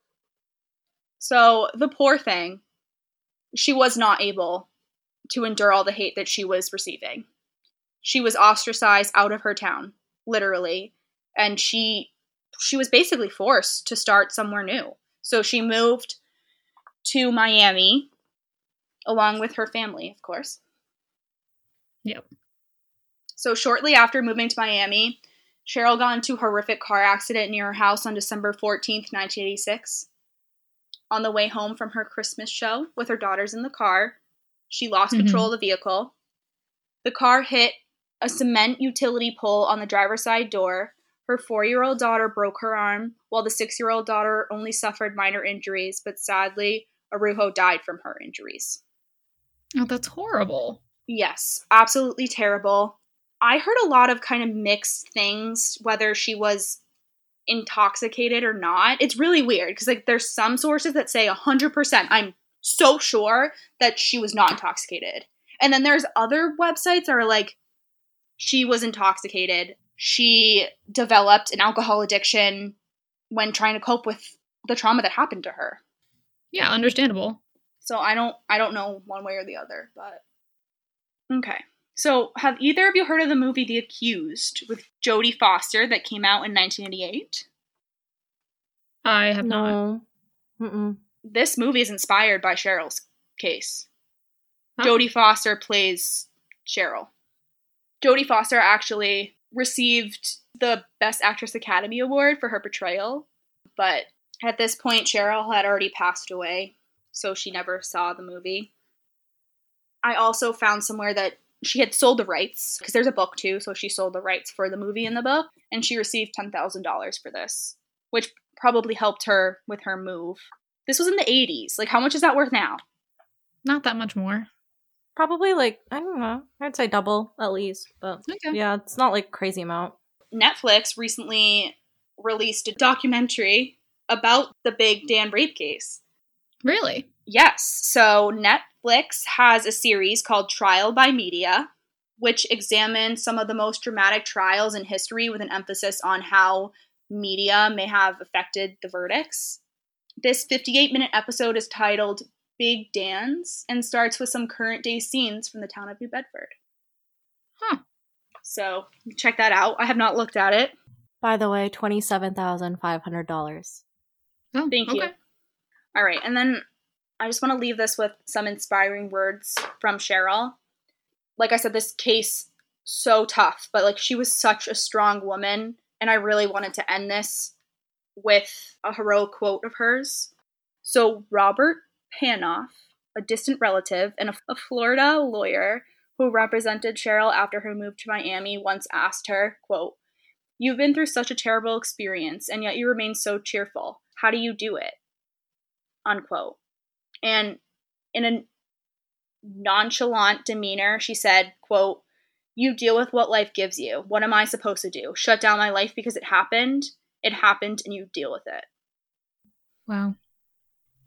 So, the poor thing, she was not able to endure all the hate that she was receiving. She was ostracized out of her town, literally, and she she was basically forced to start somewhere new. So she moved to Miami, along with her family, of course. Yep. So shortly after moving to Miami, Cheryl got into a horrific car accident near her house on December fourteenth, nineteen eighty-six. On the way home from her Christmas show with her daughters in the car, she lost Mhm. control of the vehicle. The car hit a cement utility pole on the driver's side door. Her four-year-old daughter broke her arm, while the six-year-old daughter only suffered minor injuries, but sadly, Arujo died from her injuries. Oh, that's horrible. Yes, absolutely terrible. I heard a lot of kind of mixed things, whether she was intoxicated or not. It's really weird, because like there's some sources that say one hundred percent, I'm so sure that she was not intoxicated. And then there's other websites that are like, she was intoxicated. She developed an alcohol addiction when trying to cope with the trauma that happened to her. Yeah, understandable. So I don't I don't know one way or the other, but okay. So have either of you heard of the movie The Accused with Jodie Foster that came out in nineteen eighty-eight? I have not. No. Mm-mm. This movie is inspired by Cheryl's case. Oh. Jodie Foster plays Cheryl. Jodie Foster actually received the Best Actress Academy Award for her portrayal, but at this point, Cheryl had already passed away, so she never saw the movie. I also found somewhere that she had sold the rights, because there's a book too, so she sold the rights for the movie and the book, and she received ten thousand dollars for this, which probably helped her with her move. This was in the eighties. Like, how much is that worth now? Not that much more. Probably like, I don't know, I'd say double at least. But Okay. yeah, it's not like crazy amount. Netflix recently released a documentary about the Big Dan rape case. Really? Yes. So Netflix has a series called Trial by Media, which examines some of the most dramatic trials in history with an emphasis on how media may have affected the verdicts. This fifty-eight minute episode is titled Big Dan's and starts with some current day scenes from the town of New Bedford. Huh. So check that out. I have not looked at it. By the way, twenty-seven thousand five hundred dollars. Oh, Thank you. okay. All right. And then I just want to leave this with some inspiring words from Cheryl. Like I said, this case, so tough, but like she was such a strong woman. And I really wanted to end this with a heroic quote of hers. So Robert Panoff, a distant relative and a, a Florida lawyer who represented Cheryl after her move to Miami, once asked her, quote, "You've been through such a terrible experience, and yet you remain so cheerful. How do you do it?" Unquote. And in a nonchalant demeanor, she said, quote, "You deal with what life gives you. What am I supposed to do? Shut down my life because it happened? It happened and you deal with it." Wow.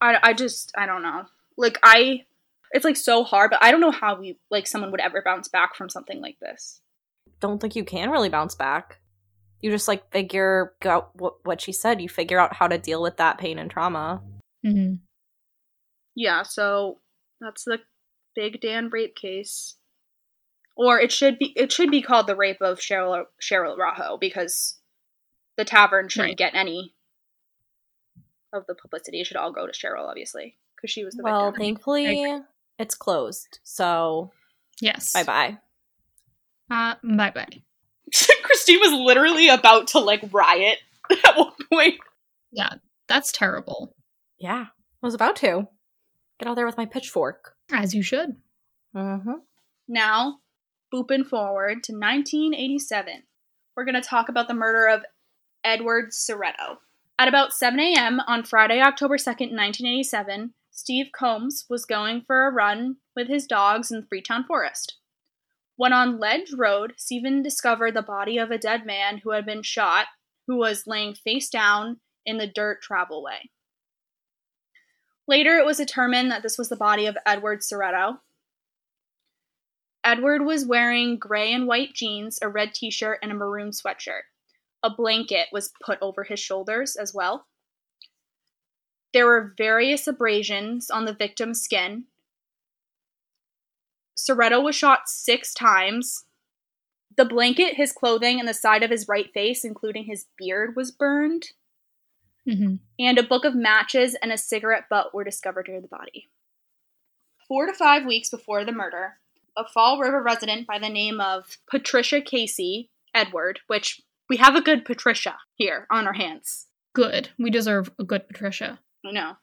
I, I just, I don't know. Like, I, it's, like, so hard, but I don't know how we, like, someone would ever bounce back from something like this. Don't think you can really bounce back. You just, like, figure out what, what she said. You figure out how to deal with that pain and trauma. Mm-hmm. Yeah, so that's the Big Dan rape case. Or it should be it should be called the rape of Cheryl Cheryl Rajo, because the tavern shouldn't Right. get any of the publicity. It should all go to Cheryl, obviously, because she was the Well, victim. thankfully, it's closed. So, Yes. bye-bye. Uh, bye-bye. Christine was literally about to, like, riot at one point. Yeah, that's terrible. Yeah, I was about to. Get out there with my pitchfork. As you should. Mm-hmm. Now, booping forward to nineteen eighty-seven, we're going to talk about the murder of Edward Soretto. At about seven a.m. on Friday, October second, nineteen eighty-seven, Steve Combs was going for a run with his dogs in Freetown Forest. When on Ledge Road, Stephen discovered the body of a dead man who had been shot, who was laying face down in the dirt travelway. Later, it was determined that this was the body of Edward Soretto. Edward was wearing gray and white jeans, a red t-shirt, and a maroon sweatshirt. A blanket was put over his shoulders as well. There were various abrasions on the victim's skin. Soretto was shot six times. The blanket, his clothing, and the side of his right face, including his beard, was burned. Mm-hmm. And a book of matches and a cigarette butt were discovered near the body. Four to five weeks before the murder, a Fall River resident by the name of Patricia Casey Edward, which we have a good Patricia here on our hands. Good. We deserve a good Patricia. I know.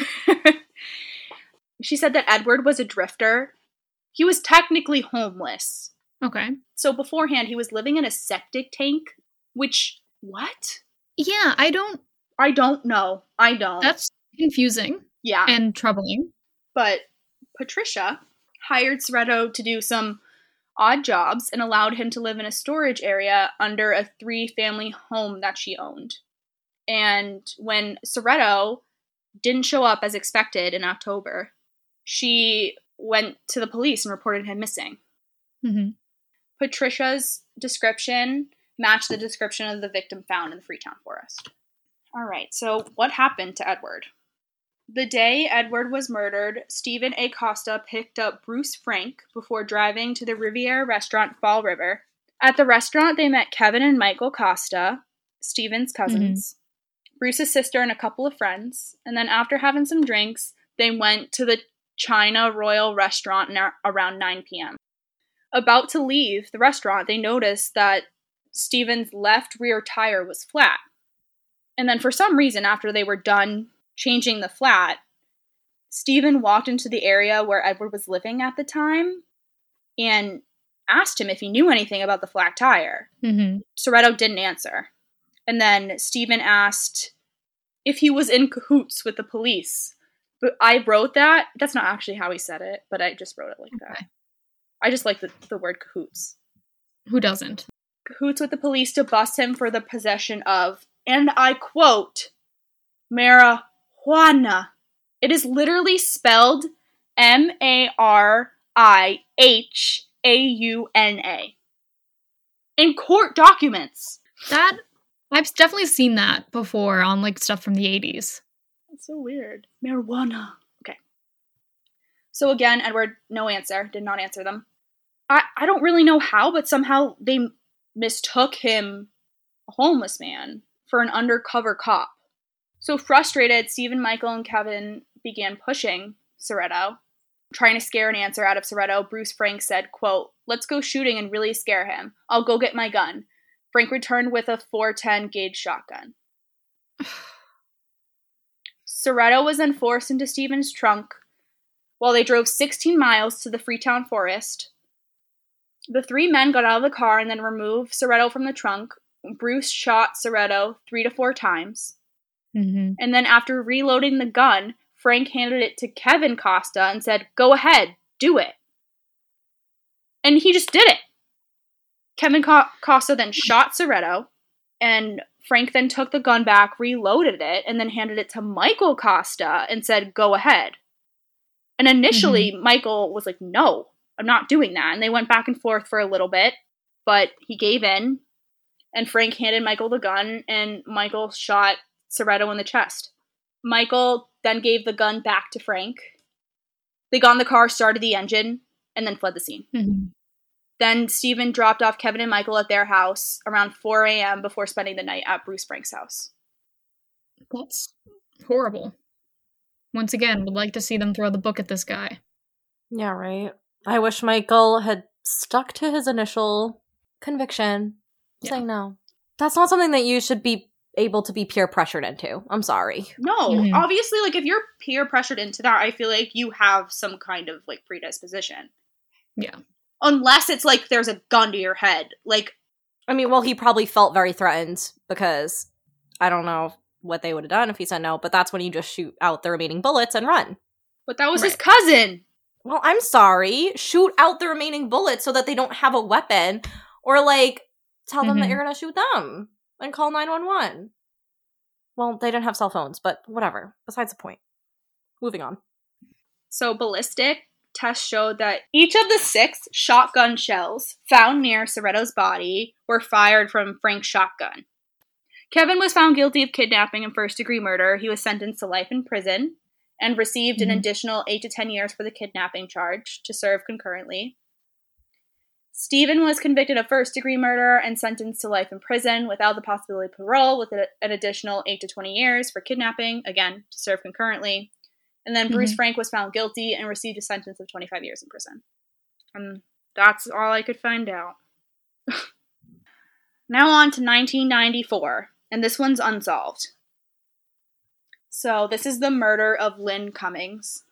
She said that Edward was a drifter. He was technically homeless. Okay. So beforehand, he was living in a septic tank, which, what? Yeah, I don't... I don't know. I don't. That's confusing yeah. and troubling. But Patricia hired Soretto to do some odd jobs and allowed him to live in a storage area under a three-family home that she owned. And when Soretto didn't show up as expected in October, she went to the police and reported him missing. Mm-hmm. Patricia's description matched the description of the victim found in the Freetown Forest. All right, so what happened to Edward? The day Edward was murdered, Stephen A. Costa picked up Bruce Frank before driving to the Riviera restaurant Fall River. At the restaurant, they met Kevin and Michael Costa, Stephen's cousins, mm-hmm. Bruce's sister, and a couple of friends. And then after having some drinks, they went to the China Royal restaurant na- around nine p.m. About to leave the restaurant, they noticed that Stephen's left rear tire was flat. And then for some reason, after they were done changing the flat, Stephen walked into the area where Edward was living at the time and asked him if he knew anything about the flat tire. Mm-hmm. Soretto didn't answer. And then Stephen asked if he was in cahoots with the police. But I wrote that. That's not actually how he said it, but I just wrote it like okay. that. I just like the, the word cahoots. Who doesn't? Cahoots with the police to bust him for the possession of, and I quote, marijuana. It is literally spelled M A R I H A U N A. In court documents. That, I've definitely seen that before on, like, stuff from the eighties. That's so weird. Marijuana. Okay. So again, Edward, no answer. Did not answer them. I, I don't really know how, but somehow they mistook him, a homeless man, for an undercover cop. So frustrated, Stephen, Michael, and Kevin began pushing Soretto, trying to scare an answer out of Soretto. Bruce Frank said, quote, "Let's go shooting and really scare him. I'll go get my gun." Frank returned with a four ten gauge shotgun. Soretto was then forced into Stephen's trunk while they drove sixteen miles to the Freetown Forest. The three men got out of the car and then removed Soretto from the trunk. Bruce shot Soretto three to four times. Mm-hmm. And then after reloading the gun, Frank handed it to Kevin Costa and said, "Go ahead, do it." And he just did it. Kevin Co- Costa then shot Soretto, And Frank then took the gun back, reloaded it, and then handed it to Michael Costa and said, go ahead. And initially, mm-hmm. Michael was like, no, I'm not doing that. And they went back and forth for a little bit, but he gave in. And Frank handed Michael the gun, and Michael shot Soreto in the chest. Michael then gave the gun back to Frank. They got in the car, started the engine, and then fled the scene. Mm-hmm. Then Stephen dropped off Kevin and Michael at their house around four a.m. before spending the night at Bruce Frank's house. That's horrible. Once again, would like to see them throw the book at this guy. Yeah, right. I wish Michael had stuck to his initial conviction, yeah. saying no. That's not something that you should be able to be peer pressured into. I'm sorry. No, mm-hmm. obviously, like, if you're peer pressured into that, I feel like you have some kind of, like, predisposition. Yeah. Unless it's, like, there's a gun to your head. Like, I mean, well, he probably felt very threatened because I don't know what they would have done if he said no, but that's when you just shoot out the remaining bullets and run. But that was right. his cousin. Well, I'm sorry. Shoot out the remaining bullets so that they don't have a weapon, or, like, tell them mm-hmm. that you're going to shoot them and call nine one one. Well, they didn't have cell phones, but whatever. Besides the point. Moving on. So, ballistic tests showed that each of the six shotgun shells found near Soreto's body were fired from Frank's shotgun. Kevin was found guilty of kidnapping and first-degree murder. He was sentenced to life in prison and received mm-hmm. an additional eight to ten years for the kidnapping charge to serve concurrently. Stephen was convicted of first-degree murder and sentenced to life in prison without the possibility of parole, with an additional eight to twenty years for kidnapping, again, to serve concurrently. And then Bruce mm-hmm. Frank was found guilty and received a sentence of twenty-five years in prison. And that's all I could find out. Now on to nineteen ninety-four, and this one's unsolved. So this is the murder of Lynn Cummings.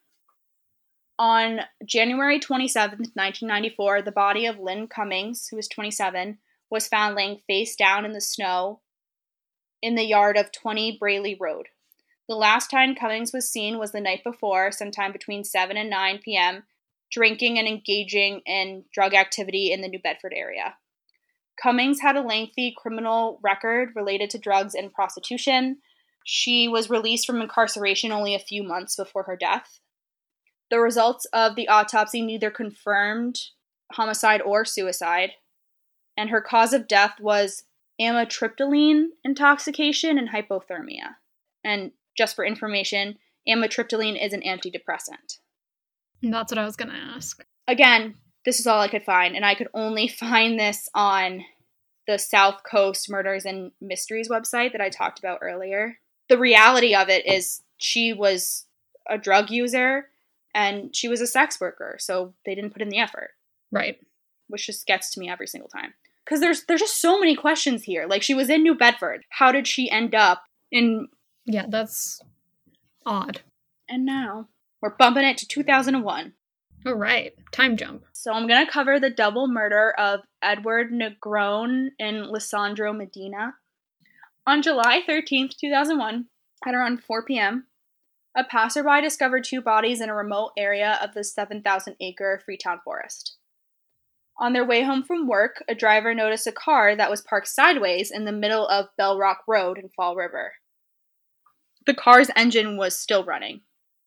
On January twenty-seventh, nineteen ninety-four, the body of Lynn Cummings, who was twenty-seven, was found laying face down in the snow in the yard of twenty Brayley Road. The last time Cummings was seen was the night before, sometime between seven and nine p.m., drinking and engaging in drug activity in the New Bedford area. Cummings had a lengthy criminal record related to drugs and prostitution. She was released from incarceration only a few months before her death. The results of the autopsy neither confirmed homicide or suicide, and her cause of death was amitriptyline intoxication and hypothermia. And just for information, amitriptyline is an antidepressant. That's what I was going to ask. Again, this is all I could find, and I could only find this on the South Coast Murders and Mysteries website that I talked about earlier. The reality of it is she was a drug user, and she was a sex worker, so they didn't put in the effort. Right. Which just gets to me every single time. Because there's there's just so many questions here. Like, she was in New Bedford. How did she end up in... Yeah, that's odd. And now, we're bumping it to two thousand one. All right. Time jump. So I'm going to cover the double murder of Edward Negron and Lisandro Medina. On July thirteenth, two thousand one, at around four p.m., a passerby discovered two bodies in a remote area of the seven thousand acre Freetown Forest. On their way home from work, a driver noticed a car that was parked sideways in the middle of Bell Rock Road in Fall River. The car's engine was still running.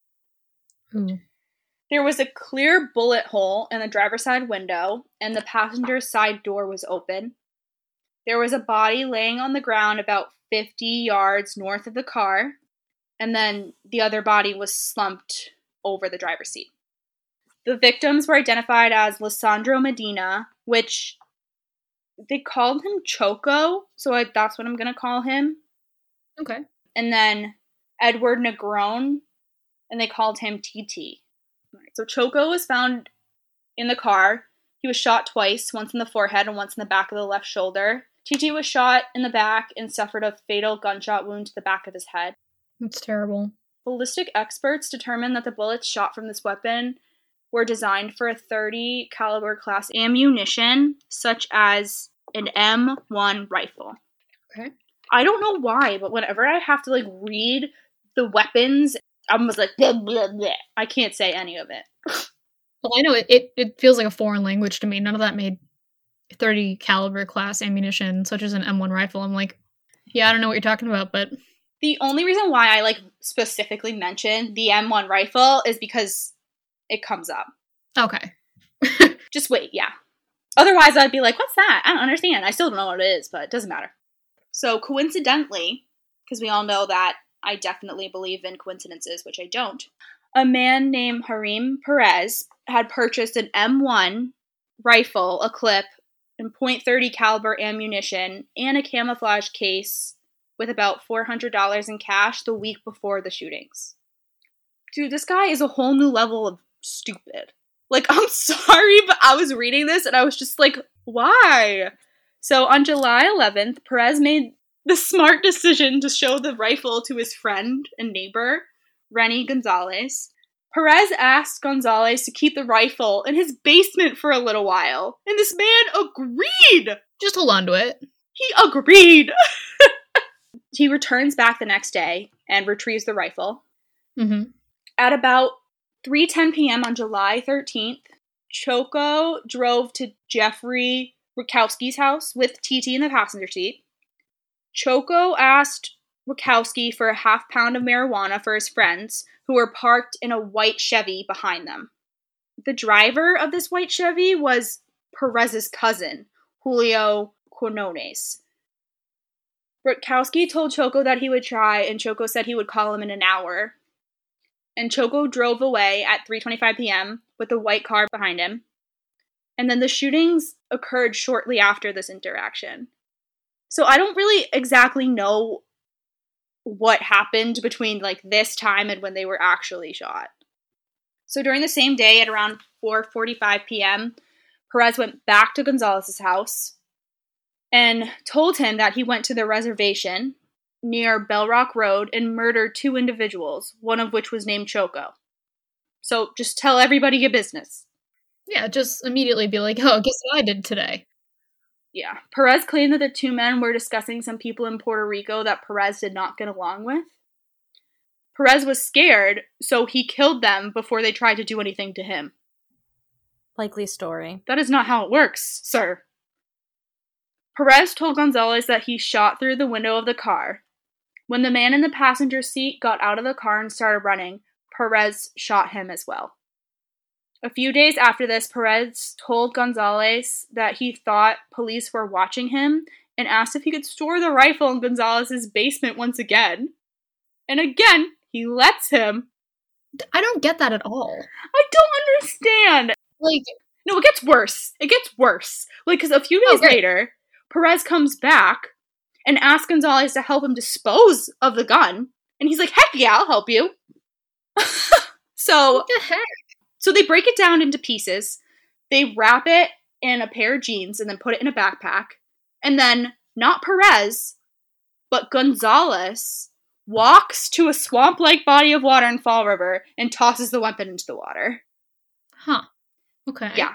Ooh. There was a clear bullet hole in the driver's side window, and the passenger's side door was open. There was a body laying on the ground about fifty yards north of the car, and then the other body was slumped over the driver's seat. The victims were identified as Lisandro Medina, which they called him Choco, so I, that's what I'm going to call him. Okay. And then Edward Negron, and they called him T T. Right, so Choco was found in the car. He was shot twice, once in the forehead and once in the back of the left shoulder. T T was shot in the back and suffered a fatal gunshot wound to the back of his head. That's terrible. Ballistic experts determined that the bullets shot from this weapon were designed for a thirty caliber class ammunition, such as an M one rifle. Okay. I don't know why, but whenever I have to, like, read the weapons, I'm just like, blah, blah, blah. I can't say any of it. Well, I know it, it, it feels like a foreign language to me. None of that made thirty caliber class ammunition, such as an M one rifle. I'm like, Yeah, I don't know what you're talking about, but... The only reason why I, like, specifically mention the M one rifle is because it comes up. Okay. Just wait, yeah. Otherwise, I'd be like, what's that? I don't understand. I still don't know what it is, but it doesn't matter. So, coincidentally, because we all know that I definitely believe in coincidences, which I don't, a man named Harim Perez had purchased an M one rifle, a clip, and point thirty caliber ammunition, and a camouflage case with about four hundred dollars in cash the week before the shootings. Dude, this guy is a whole new level of stupid. Like, I'm sorry, but I was reading this and I was just like, why? So on July eleventh, Perez made the smart decision to show the rifle to his friend and neighbor, Renny Gonzalez. Perez asked Gonzalez to keep the rifle in his basement for a little while, and this man agreed! Just hold on to it. He agreed! He returns back the next day and retrieves the rifle. Mm-hmm. At about three ten p.m. on July thirteenth, Choco drove to Jeffrey Rakowski's house with T T in the passenger seat. Choco asked Rakowski for a half pound of marijuana for his friends, who were parked in a white Chevy behind them. The driver of this white Chevy was Perez's cousin, Julio Quinones. Rakowski told Choco that he would try, and Choco said he would call him in an hour. And Choco drove away at three twenty-five p.m. with a white car behind him. And then the shootings occurred shortly after this interaction. So I don't really exactly know what happened between, like, this time and when they were actually shot. So during the same day at around four forty-five p.m., Perez went back to Gonzalez's house and told him that he went to the reservation near Bell Rock Road and murdered two individuals, one of which was named Choco. So just tell everybody your business. Yeah, just immediately be like, oh, guess what I did today? Yeah. Perez claimed that the two men were discussing some people in Puerto Rico that Perez did not get along with. Perez was scared, so he killed them before they tried to do anything to him. Likely story. That is not how it works, sir. Perez told Gonzalez that he shot through the window of the car. When the man in the passenger seat got out of the car and started running, Perez shot him as well. A few days after this, Perez told Gonzalez that he thought police were watching him and asked if he could store the rifle in Gonzalez's basement once again. And again, he lets him. I don't get that at all. I don't understand. Like, no, it gets worse. It gets worse. Like, because a few days oh, later, Perez comes back and asks Gonzalez to help him dispose of the gun. And he's like, heck yeah, I'll help you. So, what the heck? So they break it down into pieces. They wrap it in a pair of jeans and then put it in a backpack. And then, not Perez, but Gonzalez walks to a swamp-like body of water in Fall River and tosses the weapon into the water. Huh. Okay. Yeah.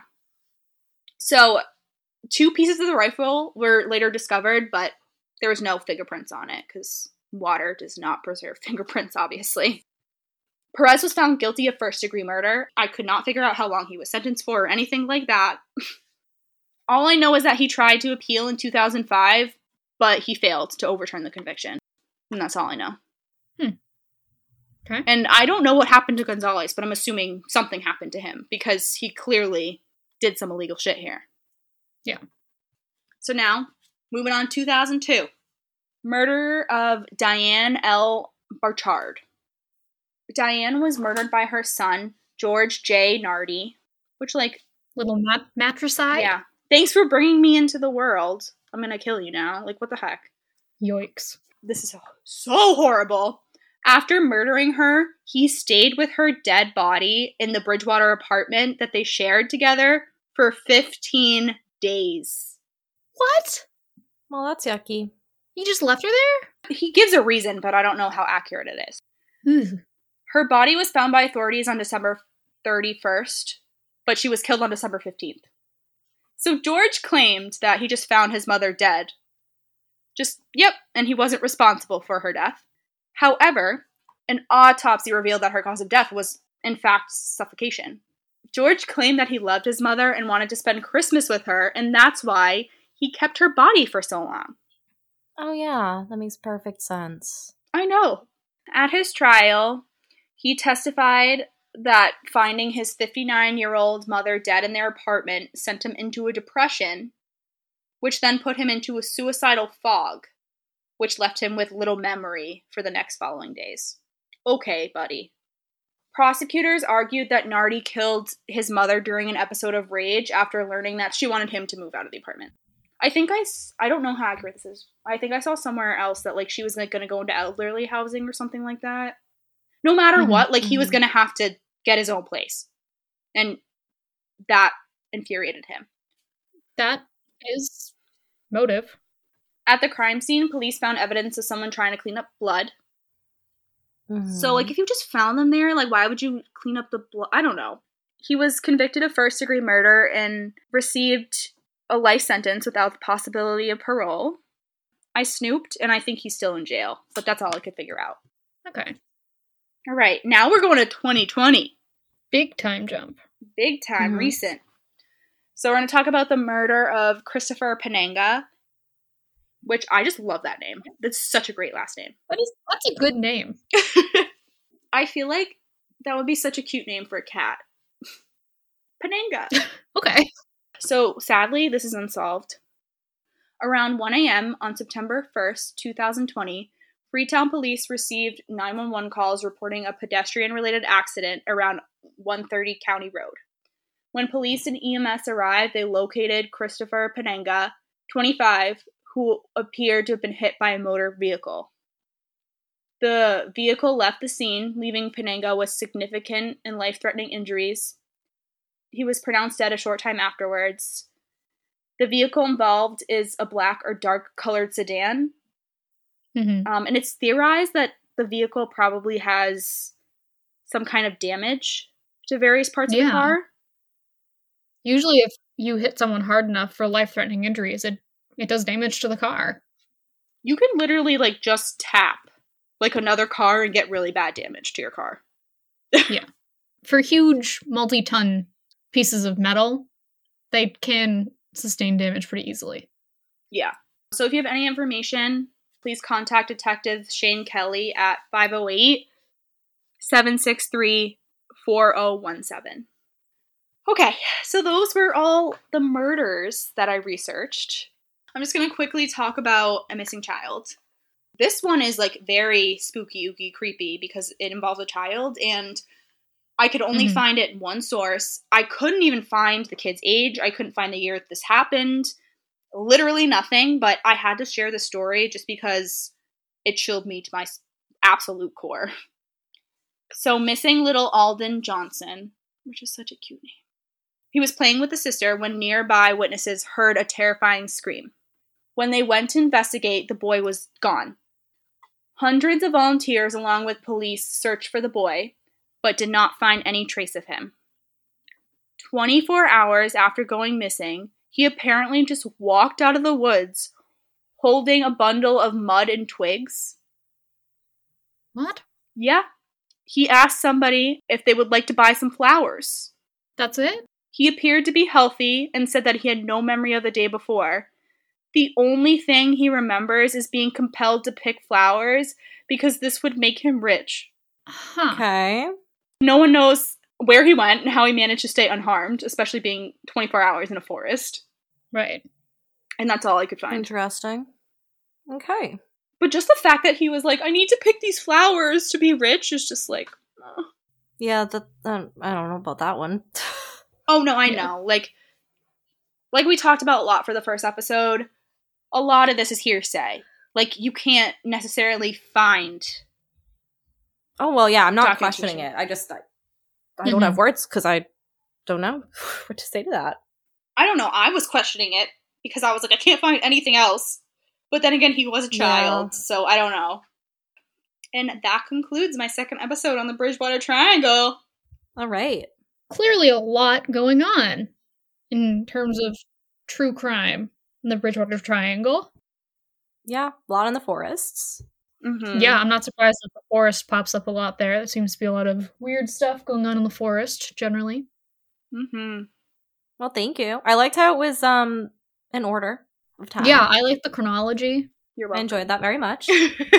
So, two pieces of the rifle were later discovered, but there was no fingerprints on it, because water does not preserve fingerprints, obviously. Perez was found guilty of first-degree murder. I could not figure out how long he was sentenced for or anything like that. All I know is that he tried to appeal in two thousand five, but he failed to overturn the conviction. And that's all I know. Hmm. Okay. And I don't know what happened to Gonzalez, but I'm assuming something happened to him, because he clearly did some illegal shit here. Yeah. So now, moving on, two thousand two. Murder of Diane L. Barchard. Diane was murdered by her son, George J. Nardi, which, like... Little mat- matricide? Yeah. Thanks for bringing me into the world. I'm gonna kill you now. Like, what the heck? Yoicks. This is so horrible. After murdering her, he stayed with her dead body in the Bridgewater apartment that they shared together for fifteen days. What? Well, that's yucky. He just left her there? He gives a reason, but I don't know how accurate it is. Ugh. Her body was found by authorities on December thirty-first, but she was killed on December fifteenth. So George claimed that he just found his mother dead. Just, yep, and he wasn't responsible for her death. However, an autopsy revealed that her cause of death was, in fact, suffocation. George claimed that he loved his mother and wanted to spend Christmas with her, and that's why he kept her body for so long. Oh, yeah. That makes perfect sense. I know. At his trial, he testified that finding his fifty-nine-year-old mother dead in their apartment sent him into a depression, which then put him into a suicidal fog, which left him with little memory for the next following days. Okay, buddy. Prosecutors argued that Nardi killed his mother during an episode of rage after learning that she wanted him to move out of the apartment. I think I, I don't know how accurate this is. I think I saw somewhere else that, like, she was, like, going to go into elderly housing or something like that. No matter Mm-hmm, what, like, he mm-hmm. was going to have to get his own place. And that infuriated him. That is motive. At the crime scene, police found evidence of someone trying to clean up blood. Mm-hmm. So, like, if you just found them there, like, why would you clean up the blood? I don't know. He was convicted of first-degree murder and received a life sentence without the possibility of parole. I snooped, and I think he's still in jail. But that's all I could figure out. Okay. All right, now we're going to twenty twenty. Big time jump. Big time, Mhm. recent. So we're going to talk about the murder of Christopher Penenga, which I just love that name. That's such a great last name. That is, that's a good name. I feel like that would be such a cute name for a cat. Penenga. Okay. So, sadly, this is unsolved. Around one a.m. on September first, twenty twenty, Freetown police received nine one one calls reporting a pedestrian-related accident around one thirty County Road. When police and E M S arrived, they located Christopher Penenga, twenty-five, who appeared to have been hit by a motor vehicle. The vehicle left the scene, leaving Penenga with significant and life-threatening injuries. He was pronounced dead a short time afterwards. The vehicle involved is a black or dark-colored sedan. Mm-hmm. Um, and it's theorized that the vehicle probably has some kind of damage to various parts of Yeah. the car. Usually if you hit someone hard enough for life-threatening injuries, it, it does damage to the car. You can literally, like, just tap, like, another car and get really bad damage to your car. For huge multi-ton pieces of metal, they can sustain damage pretty easily. Yeah. So if you have any information, please contact Detective Shane Kelly at five oh eight, seven six three, four oh one seven. Okay, so those were all the murders that I researched. I'm just going to quickly talk about a missing child. This one is, like, very spooky, ooky, creepy because it involves a child, and I could only Mhm. find it in one source. I couldn't even find the kid's age. I couldn't find the year that this happened. Literally nothing, but I had to share the story just because it chilled me to my s- absolute core. So, missing little Alden Johnson, which is such a cute name. He was playing with his sister when nearby witnesses heard a terrifying scream. When they went to investigate, the boy was gone. Hundreds of volunteers, along with police, searched for the boy, but did not find any trace of him. twenty-four hours after going missing, he apparently just walked out of the woods holding a bundle of mud and twigs. What? Yeah. He asked somebody if they would like to buy some flowers. That's it? He appeared to be healthy and said that he had no memory of the day before. The only thing he remembers is being compelled to pick flowers because this would make him rich. Huh. Okay. No one knows where he went and how he managed to stay unharmed, especially being twenty-four hours in a forest. Right. And that's all I could find. Interesting. Okay. But just the fact that he was like, I need to pick these flowers to be rich is just like, uh. Yeah, that uh, I don't know about that one. Oh, no, I Yeah. know. Like, like we talked about a lot for the first episode, a lot of this is hearsay. Like, you can't necessarily find... Oh, well, yeah, I'm not Documentation. questioning it. I just, I, I don't Mhm. have words because I don't know what to say to that. I don't know. I was questioning it because I was like, I can't find anything else. But then again, he was a child, Yeah. so I don't know. And that concludes my second episode on the Bridgewater Triangle. All right. Clearly a lot going on in terms of true crime in the Bridgewater Triangle. Yeah, a lot in the forests. Mm-hmm. Yeah, I'm not surprised that the forest pops up a lot there. There seems to be a lot of weird stuff going on in the forest, generally. Mm-hmm. Well, thank you. I liked how it was um in order of time. Yeah, I like the chronology. You're I welcome. enjoyed that very much.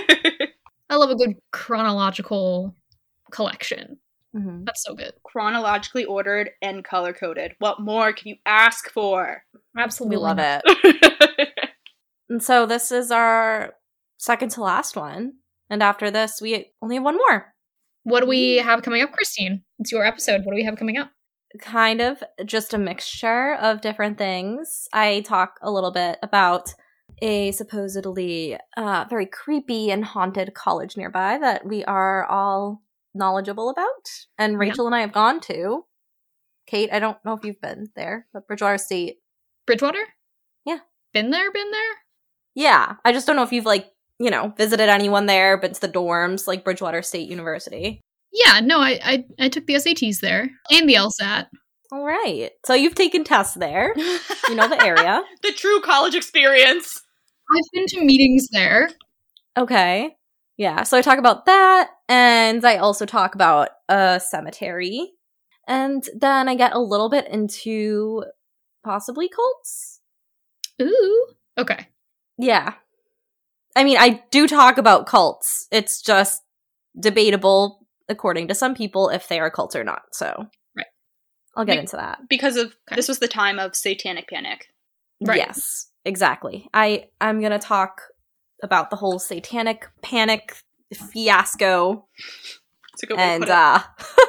I love a good chronological collection. Mm-hmm. That's so good. Chronologically ordered and color coded. What more can you ask for? Absolutely. We love it. And so this is our second to last one. And after this, we only have one more. What do we have coming up, Christine? It's your episode. What do we have coming up? Kind of just a mixture of different things. I talk a little bit about a supposedly uh, very creepy and haunted college nearby that we are all knowledgeable about. And Rachel and I have gone to. Kate, I don't know if you've been there, but Bridgewater State. Bridgewater? Yeah. Been there, been there? Yeah. I just don't know if you've, like, you know, visited anyone there, been to the dorms, like Bridgewater State University. Yeah, no, I, I I took the S A Ts there. And the LSAT. All right. So you've taken tests there. You know the area. The true college experience. I've been to meetings there. Okay. Yeah. So I talk about that. And I also talk about a cemetery. And then I get a little bit into possibly cults. Ooh. Okay. Yeah. I mean, I do talk about cults. It's just debatable, according to some people, if they are cults or not. So right. I'll get Be- into that. Because of Okay. this was the time of Satanic Panic. Right. Yes, exactly. I, I'm going to talk about the whole satanic panic fiasco. It's a good way to And, put it. uh,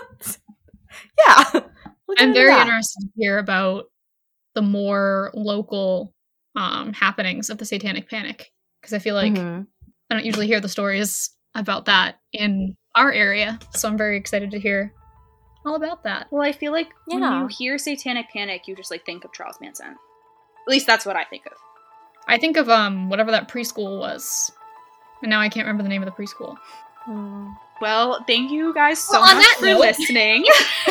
yeah. We'll get I'm into very that. interested to hear about the more local um, happenings of the Satanic Panic. Because I feel like Mhm. I don't usually hear the stories about that in our area. So I'm very excited to hear all about that. Well, I feel like when Yeah. you hear Satanic Panic, you just like think of Charles Manson. At least that's what I think of. I think of um whatever that preschool was. And now I can't remember the name of the preschool. Mm. Well, thank you guys so Well, on much that for note- listening.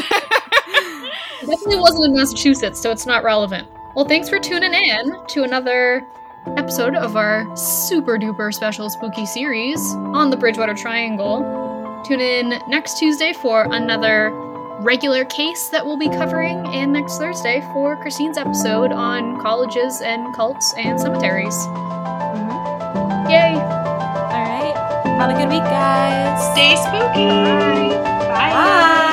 It definitely wasn't in Massachusetts, so it's not relevant. Well, thanks for tuning in to another episode of our super duper special spooky series on the Bridgewater Triangle. Tune in next Tuesday for another regular case that we'll be covering, and next Thursday for Christine's episode on colleges and cults and cemeteries. Mhm. Yay! All right. Have a good week, guys. Stay spooky. Bye. Bye.